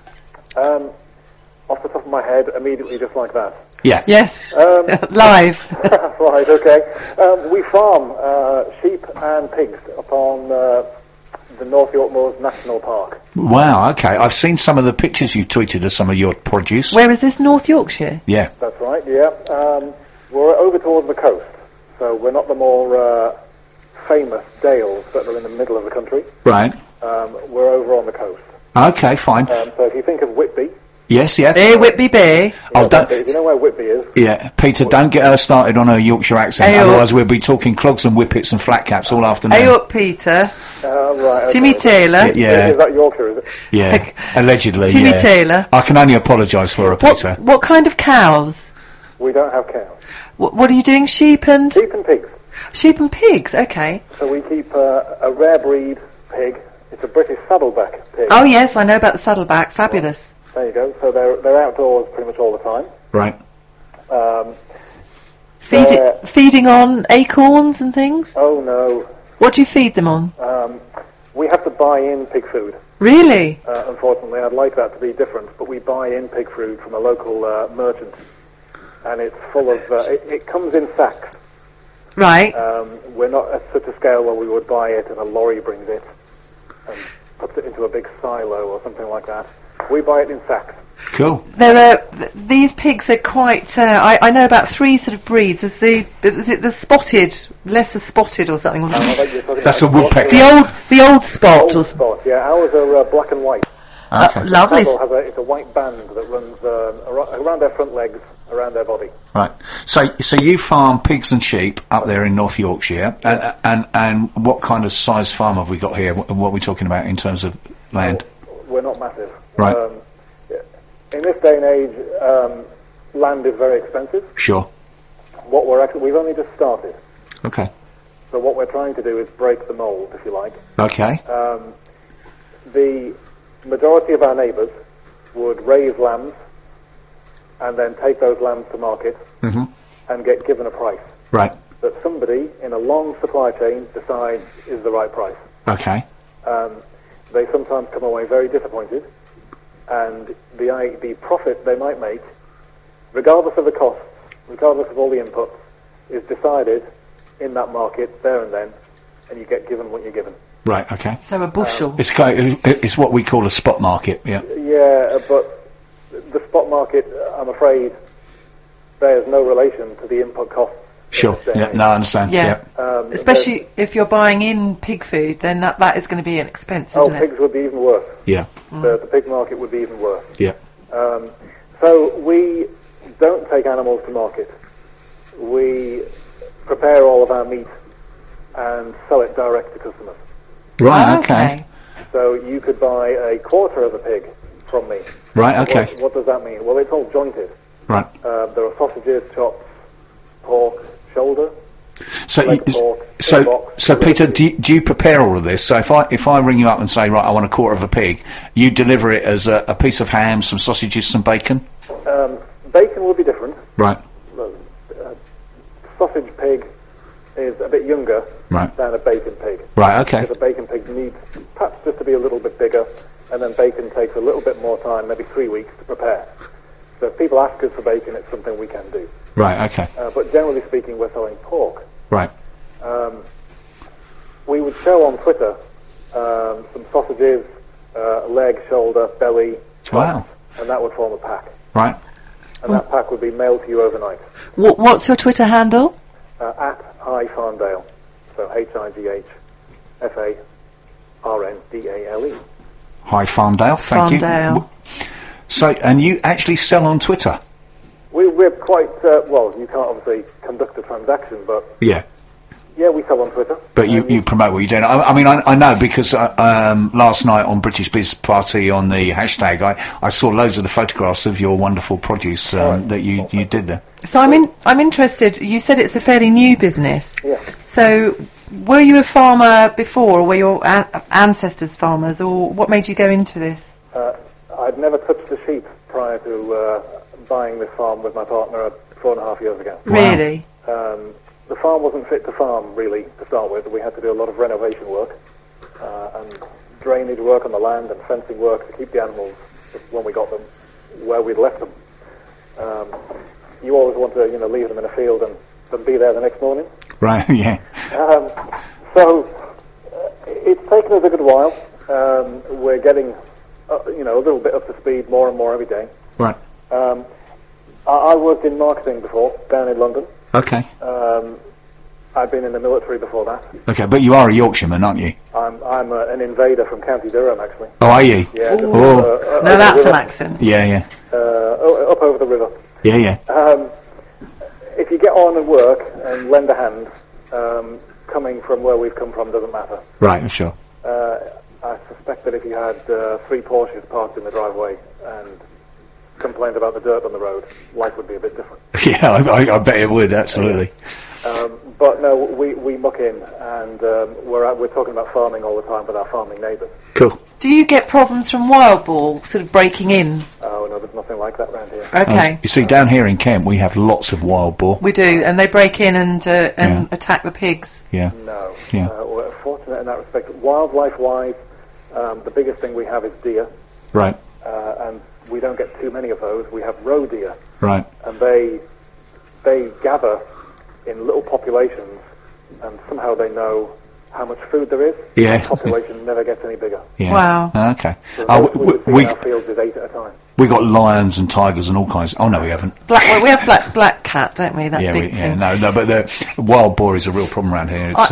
Off the top of my head, immediately, just like that. Yeah. Yes. Live. Right. Okay. We farm sheep and pigs upon the North York Moors National Park. Wow. Okay. I've seen some of the pictures you tweeted of some of your produce. Where is this? North Yorkshire. Yeah. That's right. Yeah. We're over towards the coast, so we're not the more famous dales that are in the middle of the country. Right. We're over on the coast. Okay. Fine. So if you think of Whitby. Yes, yeah. Hey, Whitby Bay. You know where Whitby is? Yeah, Peter, don't get her started on her Yorkshire accent, otherwise we'll be talking clogs and whippets and flat caps all afternoon. Hey up, Peter. Right. Okay. Timmy Taylor. Yeah. Is that Yorkshire, is it? Yeah, allegedly, Timmy Taylor. I can only apologise for her, Peter. What kind of cows? We don't have cows. What are you doing, sheep and pigs? Sheep and pigs, okay. So we keep a rare breed pig. It's a British saddleback pig. Oh yes, I know about the saddleback, fabulous. There you go. So they're outdoors pretty much all the time. Right. Feeding on acorns and things? Oh no. What do you feed them on? We have to buy in pig food. Really? Unfortunately, I'd like that to be different, but we buy in pig food from a local merchant. and it's full of. It comes in sacks. Right. We're not at such a scale where we would buy it and a lorry brings it and puts it into a big silo or something like that. We buy it in sacks. Cool. These pigs are quite. I know about 3 sort of breeds. Is it the spotted, lesser spotted or something? That's a woodpecker. The old spot. Old spot. Yeah, ours are black and white. Okay. Lovely. It's a white band that runs around their front legs, around their body. Right. So you farm pigs and sheep up there in North Yorkshire, and what kind of size farm have we got here? What are we talking about in terms of land? We're not massive. Right. In this day and age, land is very expensive. Sure. We've only just started. Okay. So what we're trying to do is break the mold, if you like. Okay. The majority of our neighbours would raise lambs and then take those lambs to market and get given a price. Right. That somebody in a long supply chain decides is the right price. Okay. They sometimes come away very disappointed, and the profit they might make, regardless of the costs, regardless of all the inputs, is decided in that market there and then, and you get given what you're given. Right. Okay. So a bushel. It's what we call a spot market. Yeah. Yeah, but the spot market, I'm afraid, bears no relation to the input costs. Sure. Yeah. No, I understand. Yeah. Especially if you're buying in pig food, then that is going to be an expense, isn't it? Pigs would be even worse. Yeah. The pig market would be even worse. Yeah. So we don't take animals to market. We prepare all of our meat and sell it direct to customers. Right. Okay. So you could buy a quarter of a pig from me. Right. Okay. What does that mean? Well, it's all jointed. Right. There are sausages, chops, pork, shoulder. So, leg pork, so Peter, do you prepare all of this? So if I ring you up and say, right, I want a quarter of a pig, you deliver it as a piece of ham, some sausages, some bacon? Bacon will be different. Right. Sausage pig is a bit younger than a bacon pig. Right. Okay. Because a bacon pig needs perhaps just to be a little bit bigger, and then bacon takes a little bit more time, maybe 3 weeks to prepare. So if people ask us for bacon, it's something we can do. Right. Okay. But generally speaking, we're selling pork. Right. We would show on Twitter some sausages, leg, shoulder, belly, chops, and that would form a pack. Right. And that pack would be mailed to you overnight. What's your Twitter handle? At High Farndale. So HIGHFARNDALE. High Farndale. Thank you. So, and you actually sell on Twitter? We're quite, you can't obviously conduct a transaction, but... Yeah. Yeah, we sell on Twitter. But you promote what you're doing. I mean, I know because last night on British Biz Party on the hashtag, I saw loads of the photographs of your wonderful produce that you did there. So I'm interested, you said it's a fairly new business. Yes. So were you a farmer before, or were your ancestors farmers, or what made you go into this? I'd never touched a sheep prior to buying this farm with my partner 4.5 years ago. Really? The farm wasn't fit to farm, really, to start with. We had to do a lot of renovation work and drainage work on the land and fencing work to keep the animals, when we got them, where we'd left them. You always want to, leave them in a field and then be there the next morning. Right, yeah. So it's taken us a good while. We're getting, a little bit up to speed more and more every day. Right. I worked in marketing before, down in London. Okay. I've been in the military before that. Okay, but you are a Yorkshireman, aren't you? I'm an invader from County Durham, actually. Oh, are you? Yeah. Now that's an accent. Yeah, yeah. Up over the river. Yeah, yeah. If you get on and work and lend a hand, coming from where we've come from doesn't matter. Right, sure. I suspect that if you had 3 Porsches parked in the driveway and complained about the dirt on the road, life would be a bit different. Yeah, I bet it would, absolutely. But no, we muck in, and we're talking about farming all the time with our farming neighbours. Cool. Do you get problems from wild boar sort of breaking in? Oh no, there's nothing like that around here. Okay. You see, down here in Kent, we have lots of wild boar. We do, and they break in and attack the pigs. Yeah. No. Yeah. We're fortunate in that respect. Wildlife-wise, the biggest thing we have is deer. Right. And we don't get too many of those. We have roe deer. Right. And they they gather in little populations, and somehow they know how much food there is. Yeah. The population never gets any bigger. Yeah. Wow. Okay. So we in our fields is 8 at a time. We got lions and tigers and all kinds. Oh no, we haven't. We have black cat, don't we? That big thing. No, but the wild boar is a real problem around here. It's,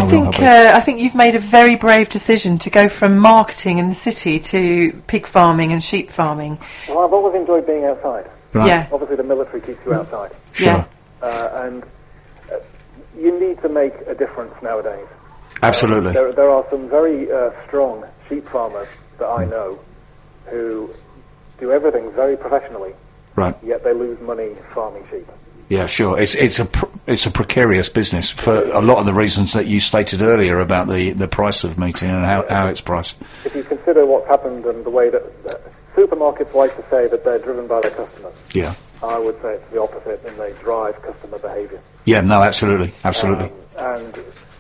I think you've made a very brave decision to go from marketing in the city to pig farming and sheep farming. Well, I've always enjoyed being outside. Right. Yeah. Obviously, the military keeps you outside. Sure. Yeah. And you need to make a difference nowadays. Absolutely. There are some very strong sheep farmers that I know who do everything very professionally, right? Yet they lose money farming sheep. Yeah, sure. It's a precarious business for a lot of the reasons that you stated earlier about the price of meat and how it's priced. If you consider what's happened and the way that supermarkets like to say that they're driven by their customers, yeah, I would say it's the opposite, and they drive customer behaviour. Yeah, no, absolutely. And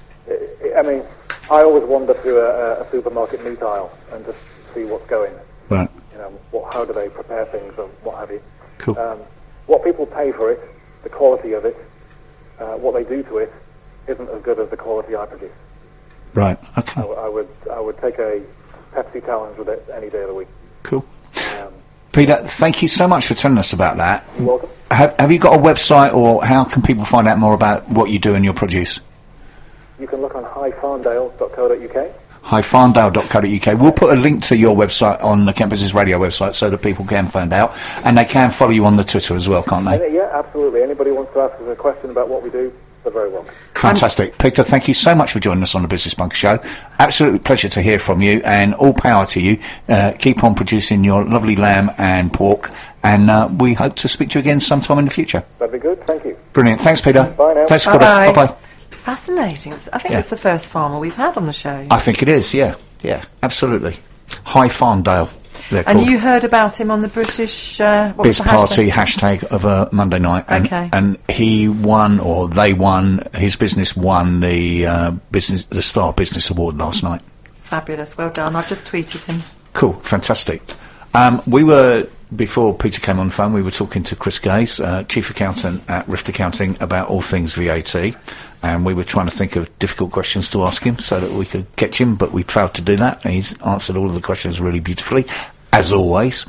I mean, I always wander through a supermarket meat aisle and just see what's going. Right. You know, how do they prepare things and what have you. Cool. What people pay for it, the quality of it, what they do to it, isn't as good as the quality I produce. Right. Okay. I would take a Pepsi challenge with it any day of the week. Cool. Peter, thank you so much for telling us about that. You're welcome. Have you got a website, or how can people find out more about what you do and your produce? You can look on highfarndale.co.uk. highfarndale.co.uk. We'll put a link to your website on the Kent Business Radio website so that people can find out, and they can follow you on the Twitter as well, can't they? Yeah, absolutely. Anybody wants to ask us a question about what we do, they're very welcome. Fantastic. Peter, thank you so much for joining us on the Business Bunker Show. Absolutely pleasure to hear from you, and all power to you. Keep on producing your lovely lamb and pork, and we hope to speak to you again sometime in the future. That'd be good. Thank you. Brilliant. Thanks, Peter. Bye now. Thanks, Bye-bye. Bye-bye. Fascinating. I think it's the first farmer we've had on the show. I think it is, yeah, absolutely. High Farndale, they're and called. you heard about him on the British Biz Party hashtag of a Monday night, and he won, or they won, his business won the Star Business Award last night. Fabulous, well done. I've just tweeted him. Cool, fantastic. We were, before Peter came on the phone, we were talking to Chris Gaze, Chief Accountant at Rift Accounting, about all things VAT, and we were trying to think of difficult questions to ask him so that we could catch him, but we failed to do that, and he's answered all of the questions really beautifully, as always.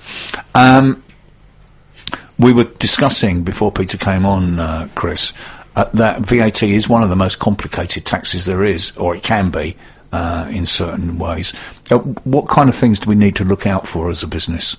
We were discussing, before Peter came on, Chris, that VAT is one of the most complicated taxes there is, or it can be, in certain ways. What kind of things do we need to look out for as a business?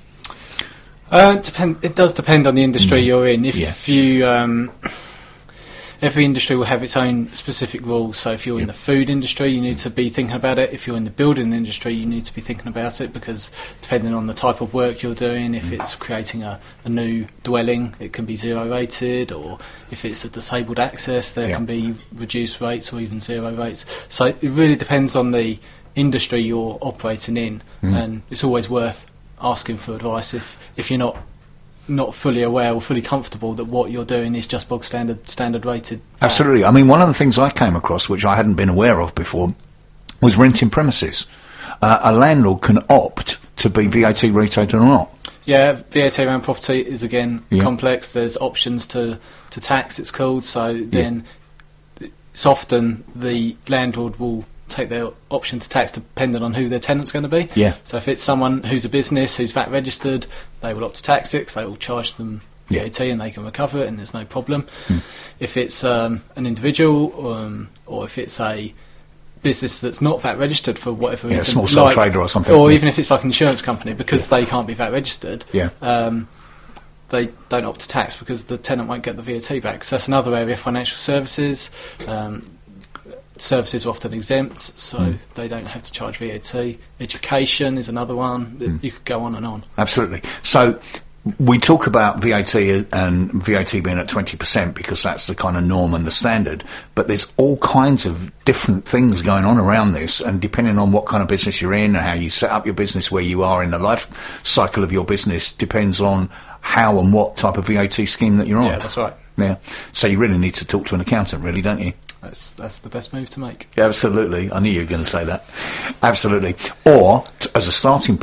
It does depend on the industry you're in. If you, every industry will have its own specific rules. So if you're in the food industry, you need to be thinking about it. If you're in the building industry, you need to be thinking about it, because depending on the type of work you're doing, if it's creating a new dwelling, it can be zero rated, or if it's a disabled access, there can be reduced rates or even zero rates. So it really depends on the industry you're operating in, and it's always worth asking for advice if you're not fully aware or fully comfortable that what you're doing is just bog standard rated. Absolutely. I mean, one of the things I came across, which I hadn't been aware of before, was renting premises. A landlord can opt to be VAT rated or not. Yeah, VAT around property is again complex. There's options to tax, it's called. So then it's often the landlord will take their option to tax depending on who their tenant's going to be. Yeah. So if it's someone who's a business who's VAT registered, they will opt to tax it, 'cause they will charge them VAT and they can recover it, and there's no problem. If it's an individual, or if it's a business that's not VAT registered for whatever reason, small sole trader or something, or even if it's like an insurance company, because they can't be VAT registered, they don't opt to tax because the tenant won't get the VAT back. So that's another area. Financial services. Services are often exempt, so they don't have to charge VAT. Education is another one. You could go on and on. Absolutely. So we talk about VAT and VAT being at 20% because that's the kind of norm and the standard, but there's all kinds of different things going on around this, and depending on what kind of business you're in and how you set up your business, where you are in the life cycle of your business, depends on how and what type of VAT scheme that you're on. Yeah, that's right. Yeah. So you really need to talk to an accountant, really, don't you? That's the best move to make. Yeah, absolutely. I knew you were going to say that. Absolutely. Or, as a starting point,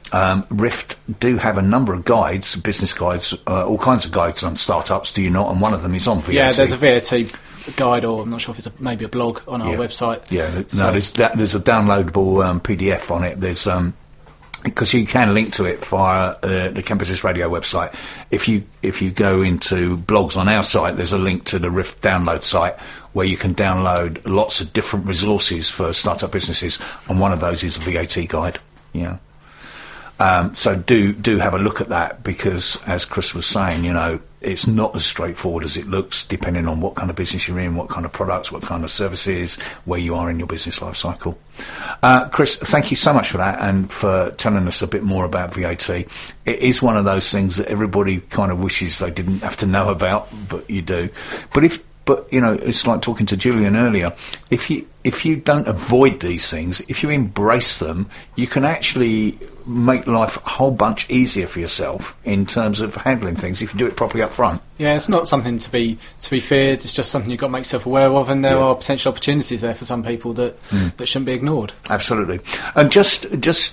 Rift do have a number of guides, business guides, all kinds of guides on startups, do you not? And one of them is on VAT. Yeah, there's a VAT guide, or I'm not sure if it's maybe a blog on our website. Yeah, there's a downloadable PDF on it. There's because you can link to it via the Campuses Radio website. If you go into blogs on our site, there's a link to the Rift download site where you can download lots of different resources for startup businesses, and one of those is a VAT guide. Yeah. So do have a look at that, because as Chris was saying, it's not as straightforward as it looks, depending on what kind of business you're in, what kind of products, what kind of services, where you are in your business life cycle. Chris, thank you so much for that and for telling us a bit more about VAT. It is one of those things that everybody kind of wishes they didn't have to know about, but you do. But it's like talking to Julian earlier. If you don't avoid these things, if you embrace them, you can actually make life a whole bunch easier for yourself in terms of handling things if you do it properly up front. Yeah, it's not something to be feared. It's just something you've got to make yourself aware of, and there are potential opportunities there for some people that shouldn't be ignored. Absolutely. And just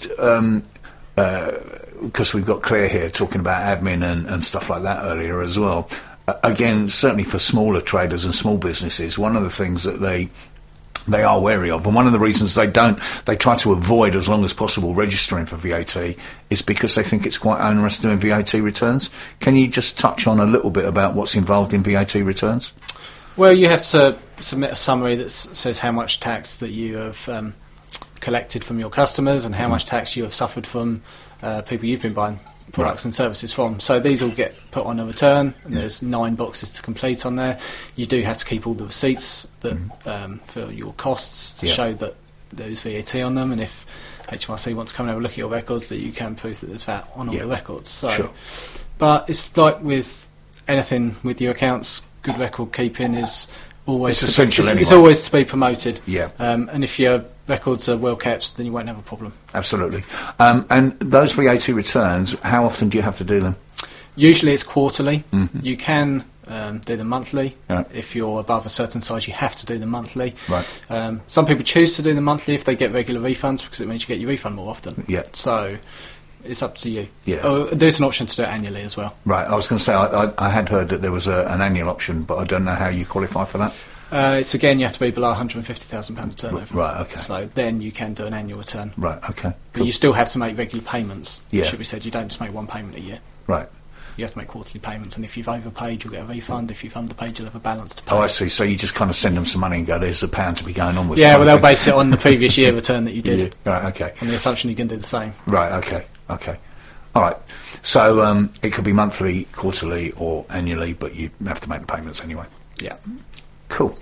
because we've got Claire here talking about admin and stuff like that earlier as well. Again, certainly for smaller traders and small businesses, one of the things that they are wary of, and one of the reasons they try to avoid as long as possible registering for VAT, is because they think it's quite onerous doing VAT returns. Can you just touch on a little bit about what's involved in VAT returns? Well, you have to submit a summary that says how much tax that you have collected from your customers and how much tax you have suffered from people you've been buying products and services from. So these all get put on a return, and there's 9 boxes to complete on there. You do have to keep all the receipts that for your costs to show that there's VAT on them, and if HMRC wants to come and have a look at your records, that you can prove that there's VAT on all the records. So, but it's like with anything with your accounts, good record keeping is always essential. It's always to be promoted. Yeah. And if your records are well kept, then you won't have a problem. Absolutely. And those VAT returns, how often do you have to do them? Usually it's quarterly. You can do them monthly. If you're above a certain size, you have to do them monthly. Right. Some people choose to do them monthly if they get regular refunds, because it means you get your refund more often. Yeah. So it's up to you. Yeah. There's an option to do it annually as well. Right. I was going to say I had heard that there was an annual option, but I don't know how you qualify for that. It's again, you have to be below £150,000 turnover. Right, okay. So then you can do an annual return. Right, okay. But you still have to make regular payments. Yeah. It should be said, you don't just make one payment a year. Right. You have to make quarterly payments, and if you've overpaid, you'll get a refund. If you've underpaid, you'll have a balance to pay. Oh, I see. So you just kind of send them some money and go, there's £1 to be going on with. Yeah, well, they'll base it on the previous year return that you did. Right, okay. On the assumption you can do the same. Right, okay. All right. So it could be monthly, quarterly, or annually, but you have to make the payments anyway. Yeah. Cool.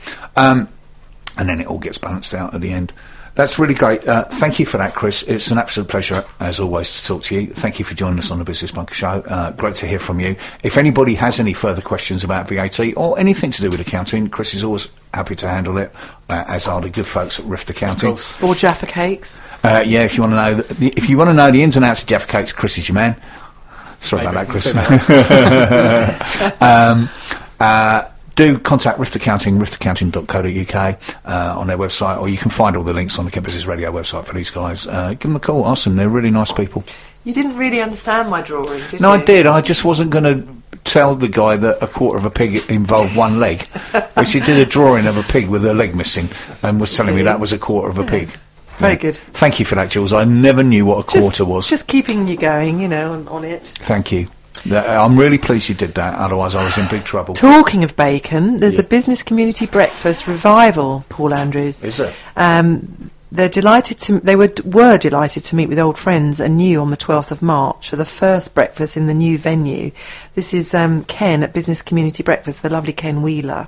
And then it all gets balanced out at the end. That's really great. Thank you for that, Chris. It's an absolute pleasure, as always, to talk to you. Thank you for joining us on the Business Bunker Show. Great to hear from you. If anybody has any further questions about VAT or anything to do with accounting, Chris is always happy to handle it, as are the good folks at Rift Accounting. Or Jaffa Cakes. Yeah, if you want to know the ins and outs of Jaffa Cakes, Chris is your man. Sorry about that, Chris. Do contact Rift Accounting, riftaccounting.co.uk on their website, or you can find all the links on the Campuses Radio website for these guys. Give them a call, ask them. They're really nice people. You didn't really understand my drawing, did you? No, I did. I just wasn't going to tell the guy that a quarter of a pig involved one leg, which he did a drawing of a pig with a leg missing and was telling me that was a quarter of a pig. Very good. Thank you for that, Jules. I never knew what a quarter was. Just keeping you going, on it. Thank you. I'm really pleased you did that, otherwise I was in big trouble. Talking of bacon, there's a business community breakfast revival, Paul Andrews. Is there? They were delighted to meet with old friends anew on the 12th of March for the first breakfast in the new venue. This is Ken at Business Community Breakfast, the lovely Ken Wheeler.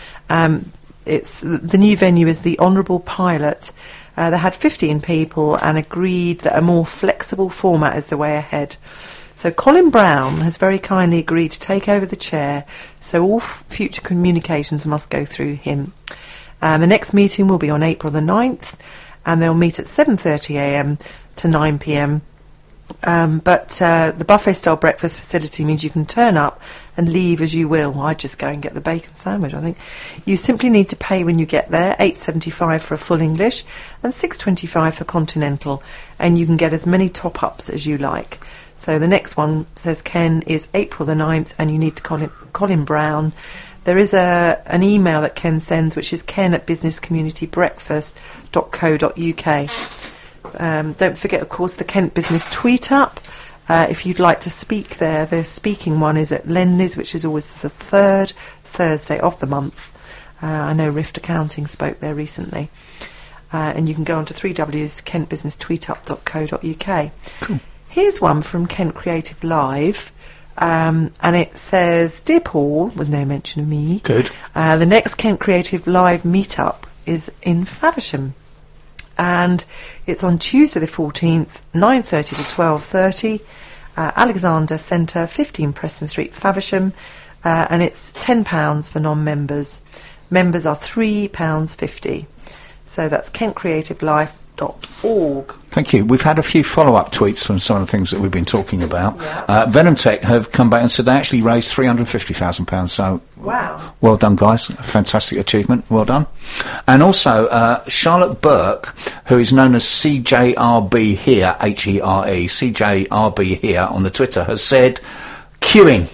The new venue is the Honourable Pilot. They had 15 people and agreed that a more flexible format is the way ahead. So Colin Brown has very kindly agreed to take over the chair, so all future communications must go through him. The next meeting will be on April the 9th, and they'll meet at 7:30 a.m. to 9 p.m. But the buffet-style breakfast facility means you can turn up and leave as you will. I just go and get the bacon sandwich, I think. You simply need to pay when you get there, $8.75 for a full English and $6.25 for continental, and you can get as many top-ups as you like. So the next one, says Ken, is April the 9th, and you need to call Colin Brown. There is an email that Ken sends, which is ken@businesscommunitybreakfast.co.uk. Don't forget, of course, the Kent Business Tweet Up. If you'd like to speak there, the speaking one is at Lenley's, which is always the third Thursday of the month. I know Rift Accounting spoke there recently. And you can go on to 3Ws kentbusinesstweetup.co.uk. Cool. Here's one from Kent Creative Live. And it says, Dear Paul, with no mention of me. Good. The next Kent Creative Live meetup is in Faversham. And it's on Tuesday the 14th, 9:30 to 12:30, Alexander Centre, 15 Preston Street, Faversham, and it's £10 for non-members. Members are £3.50. So that's kentcreativelife.org. Thank you. We've had a few follow-up tweets from some of the things that we've been talking about. Yeah. Venom Tech have come back and said they actually raised £350,000. So, wow. Well done, guys. A fantastic achievement. Well done. And also, Charlotte Burke, who is known as CJRB here, H-E-R-E, CJRB here on the Twitter, has said, queuing.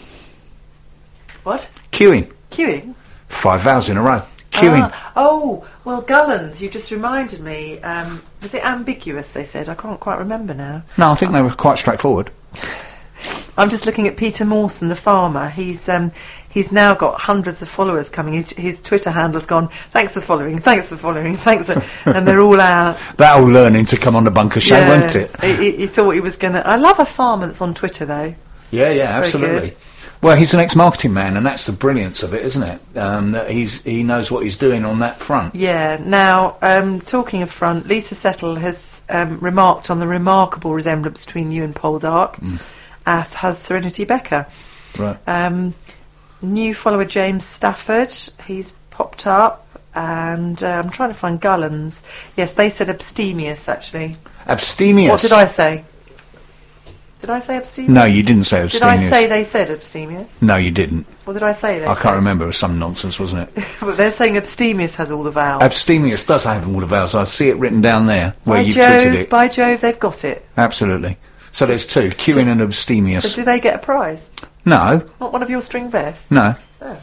What? Queuing. Queuing? 5 vows in a row. Queuing. Oh, well, Gullens, you just reminded me. Was it ambiguous, they said? I can't quite remember now. No, I think they were quite straightforward. I'm just looking at Peter Mawson, the farmer. He's now got hundreds of followers coming. His Twitter handle's gone, thanks for following, and they're all out. They're all learning to come on the Bunker Show, won't it? He thought he was going to... I love a farmer that's on Twitter, though. Yeah, absolutely. Well, he's an ex-marketing man, and that's the brilliance of it, isn't it? That he knows what he's doing on that front. Yeah. Now, talking of front, Lisa Settle has remarked on the remarkable resemblance between you and Poldark, as has Serenity Becker. Right. New follower James Stafford, he's popped up, and I'm trying to find Gullens. Yes, they said abstemious, actually. Abstemious? What did I say? Did I say abstemious? No, you didn't say abstemious. Did I say they said abstemious? No, you didn't. What did I say they I said? can't remember. It was some nonsense, wasn't it? But they're saying abstemious has all the vowels. Abstemious does have all the vowels. I see it written down there where you've tweeted it. By Jove, they've got it. Absolutely. So there's two, queuing and abstemious. So do they get a prize? No. Not one of your string vests? No. Oh.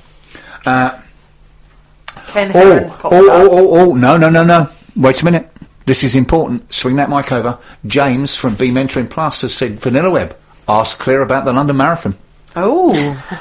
Ken Heron's popped up. No. Wait a minute. This is important. Swing that mic over. James from B Mentoring Plus has said, Vanilla Web, ask Claire about the London Marathon. Oh.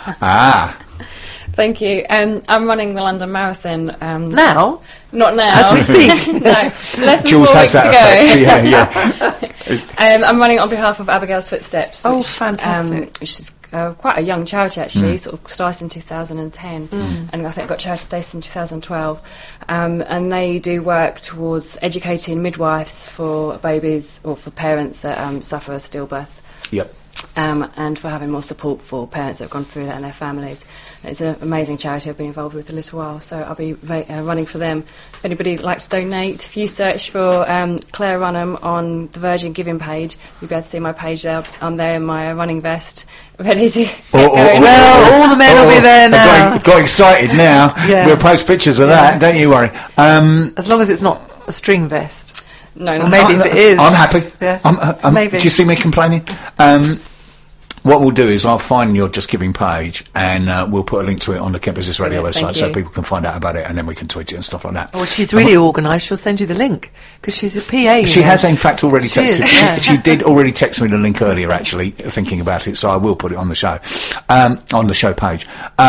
Thank you. I'm running the London Marathon. Now? Not now. As we speak. No. Less than Jules 4 has weeks to that go. effect. Yeah. I'm running on behalf of Abigail's Footsteps. Oh, fantastic. Which is quite a young charity, actually. Sort of started in 2010, and I think got charity status in 2012. And they do work towards educating midwives for babies or for parents that suffer a stillbirth. Yep. And for having more support for parents that have gone through that and their families. It's an amazing charity I've been involved with a little while, so I'll be running for them. If anybody would like to donate, if you search for Claire Runham on the Virgin Giving page, you'll be able to see my page there. I'm there in my running vest, ready to get going. Well, all the men will be there now. Got excited now. Yeah. We'll post pictures of that, don't you worry. As long as it's not a string vest. No, or maybe if it is. I'm happy. Yeah. Maybe. Do you see me complaining? What we'll do is I'll find your Just Giving page and we'll put a link to it on the Kent Business Radio website so people can find out about it, and then we can tweet it and stuff like that. Oh, she's really organised. She'll send you the link because she's a PA. She has in fact already texted. Yeah. She did already text me the link earlier, actually, thinking about it, so I will put it on the show, on the show page.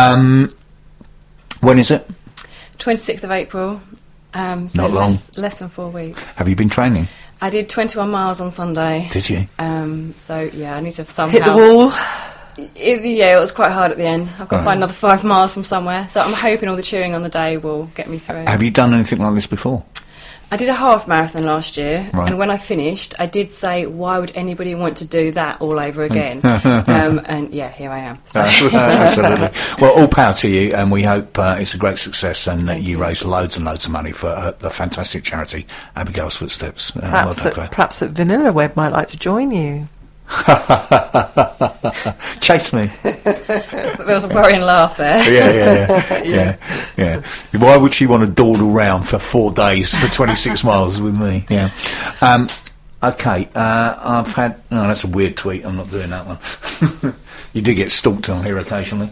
When is it? 26th of April. So not long. Less than 4 weeks. Have you been training? I did 21 miles on Sunday. Did you? So yeah, I need to somehow hit the wall. It was quite hard at the end. I've got to find another 5 miles from somewhere. So I'm hoping all the cheering on the day will get me through. Have you done anything like this before? I did a half marathon last year, right. And when I finished, I did say, why would anybody want to do that all over again? And yeah, here I am. So. Absolutely. Well, all power to you, and we hope it's a great success and that you raise loads and loads of money for the fantastic charity Abigail's Footsteps. Perhaps that Vanilla Web might like to join you. Chase me. There was a worrying laugh there. Yeah. Why would she want to dawdle round for 4 days for 26 miles with me? Yeah. Okay. I've had. Oh, that's a weird tweet. I'm not doing that one. You do get stalked on here occasionally.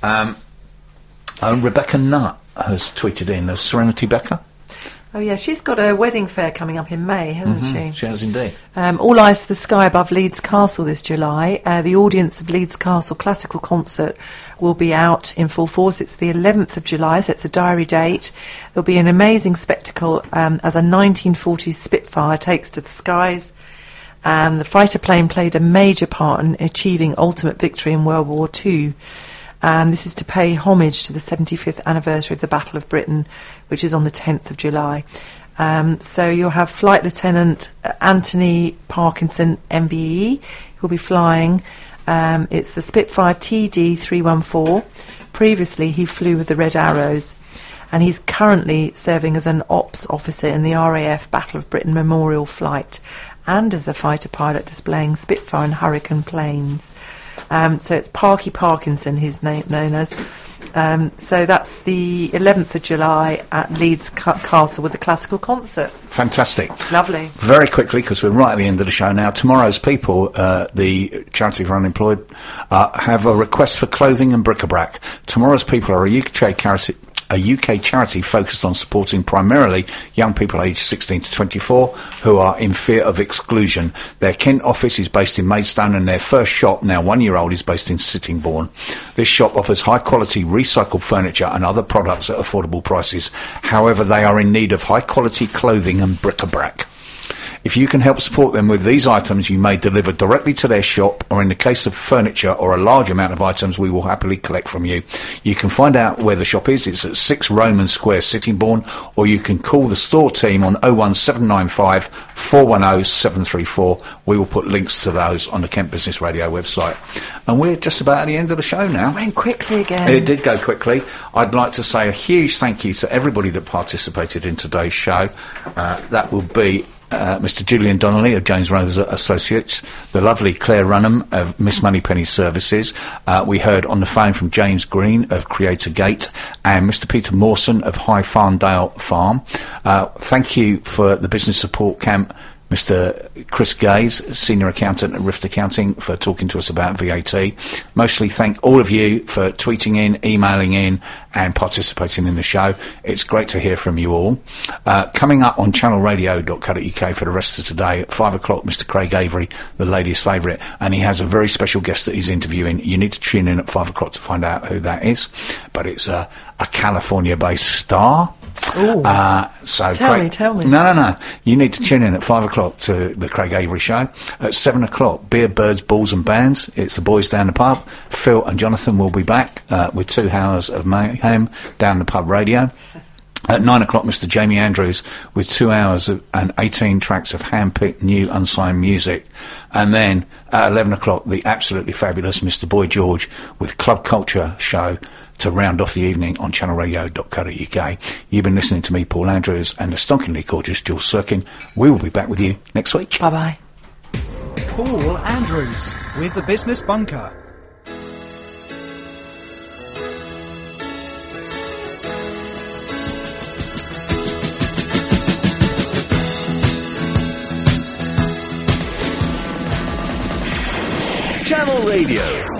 Rebecca Nutt has tweeted in of Serenity Becca. Oh yeah, she's got a wedding fair coming up in May, hasn't she? She has indeed. All Eyes to the Sky above Leeds Castle this July. The audience of Leeds Castle Classical Concert will be out in full force. It's the 11th of July, so it's a diary date. There'll be an amazing spectacle as a 1940s Spitfire takes to the skies. And the fighter plane played a major part in achieving ultimate victory in World War II. And this is to pay homage to the 75th anniversary of the Battle of Britain, which is on the 10th of July. So you'll have Flight Lieutenant Anthony Parkinson, MBE, who'll be flying. It's the Spitfire TD314. Previously, he flew with the Red Arrows, and he's currently serving as an ops officer in the RAF Battle of Britain Memorial Flight, and as a fighter pilot displaying Spitfire and Hurricane planes. So it's Parky Parkinson, he's known as. So that's the 11th of July at Leeds Castle with the classical concert. Fantastic. Lovely. Very quickly, because we're right at the end of the show now, Tomorrow's People, the charity for unemployed, have a request for clothing and bric-a-brac. Tomorrow's People are a UK charity focused on supporting primarily young people aged 16 to 24 who are in fear of exclusion. Their Kent office is based in Maidstone, and their first shop, now 1 year old, is based in Sittingbourne. This shop offers high quality recycled furniture and other products at affordable prices. However, they are in need of high quality clothing and bric-a-brac. If you can help support them with these items, you may deliver directly to their shop, or in the case of furniture or a large amount of items, we will happily collect from you. You can find out where the shop is. It's at 6 Roman Square, Sittingbourne, or you can call the store team on 01795 410 734. We will put links to those on the Kent Business Radio website. And we're just about at the end of the show now. It went quickly again. It did go quickly. I'd like to say a huge thank you to everybody that participated in today's show. That will be Mr. Julian Donnelly of James Rose Associates, the lovely Claire Runham of Miss Moneypenny Services. We heard on the phone from James Green of Creator Gate and Mr. Peter Mawson of High Farndale Farm. Thank you for the business support camp, Mr. Chris Gaze, Senior Accountant at Rift Accounting, for talking to us about VAT. Mostly thank all of you for tweeting in, emailing in and participating in the show. It's great to hear from you all. Coming up on channelradio.co.uk for the rest of today at 5 o'clock, Mr. Craig Avery, the ladies' favourite, and he has a very special guest that he's interviewing. You need to tune in at 5 o'clock to find out who that is. But it's a California-based star. So Tell me. No. You need to tune in at 5 o'clock to the Craig Avery Show. At 7 o'clock, Beer, Birds, Balls and Bands. It's the boys down the pub. Phil and Jonathan will be back with 2 hours of mayhem down the pub radio. At 9 o'clock, Mr. Jamie Andrews with 2 hours and 18 tracks of hand-picked new unsigned music. And then at 11 o'clock, the absolutely fabulous Mr. Boy George with Club Culture Show to round off the evening on channelradio.co.uk. You've been listening to me, Paul Andrews, and the stonkingly gorgeous Jules Sirkin. We will be back with you next week. Bye-bye. Paul Andrews with the Business Bunker. Channel Radio.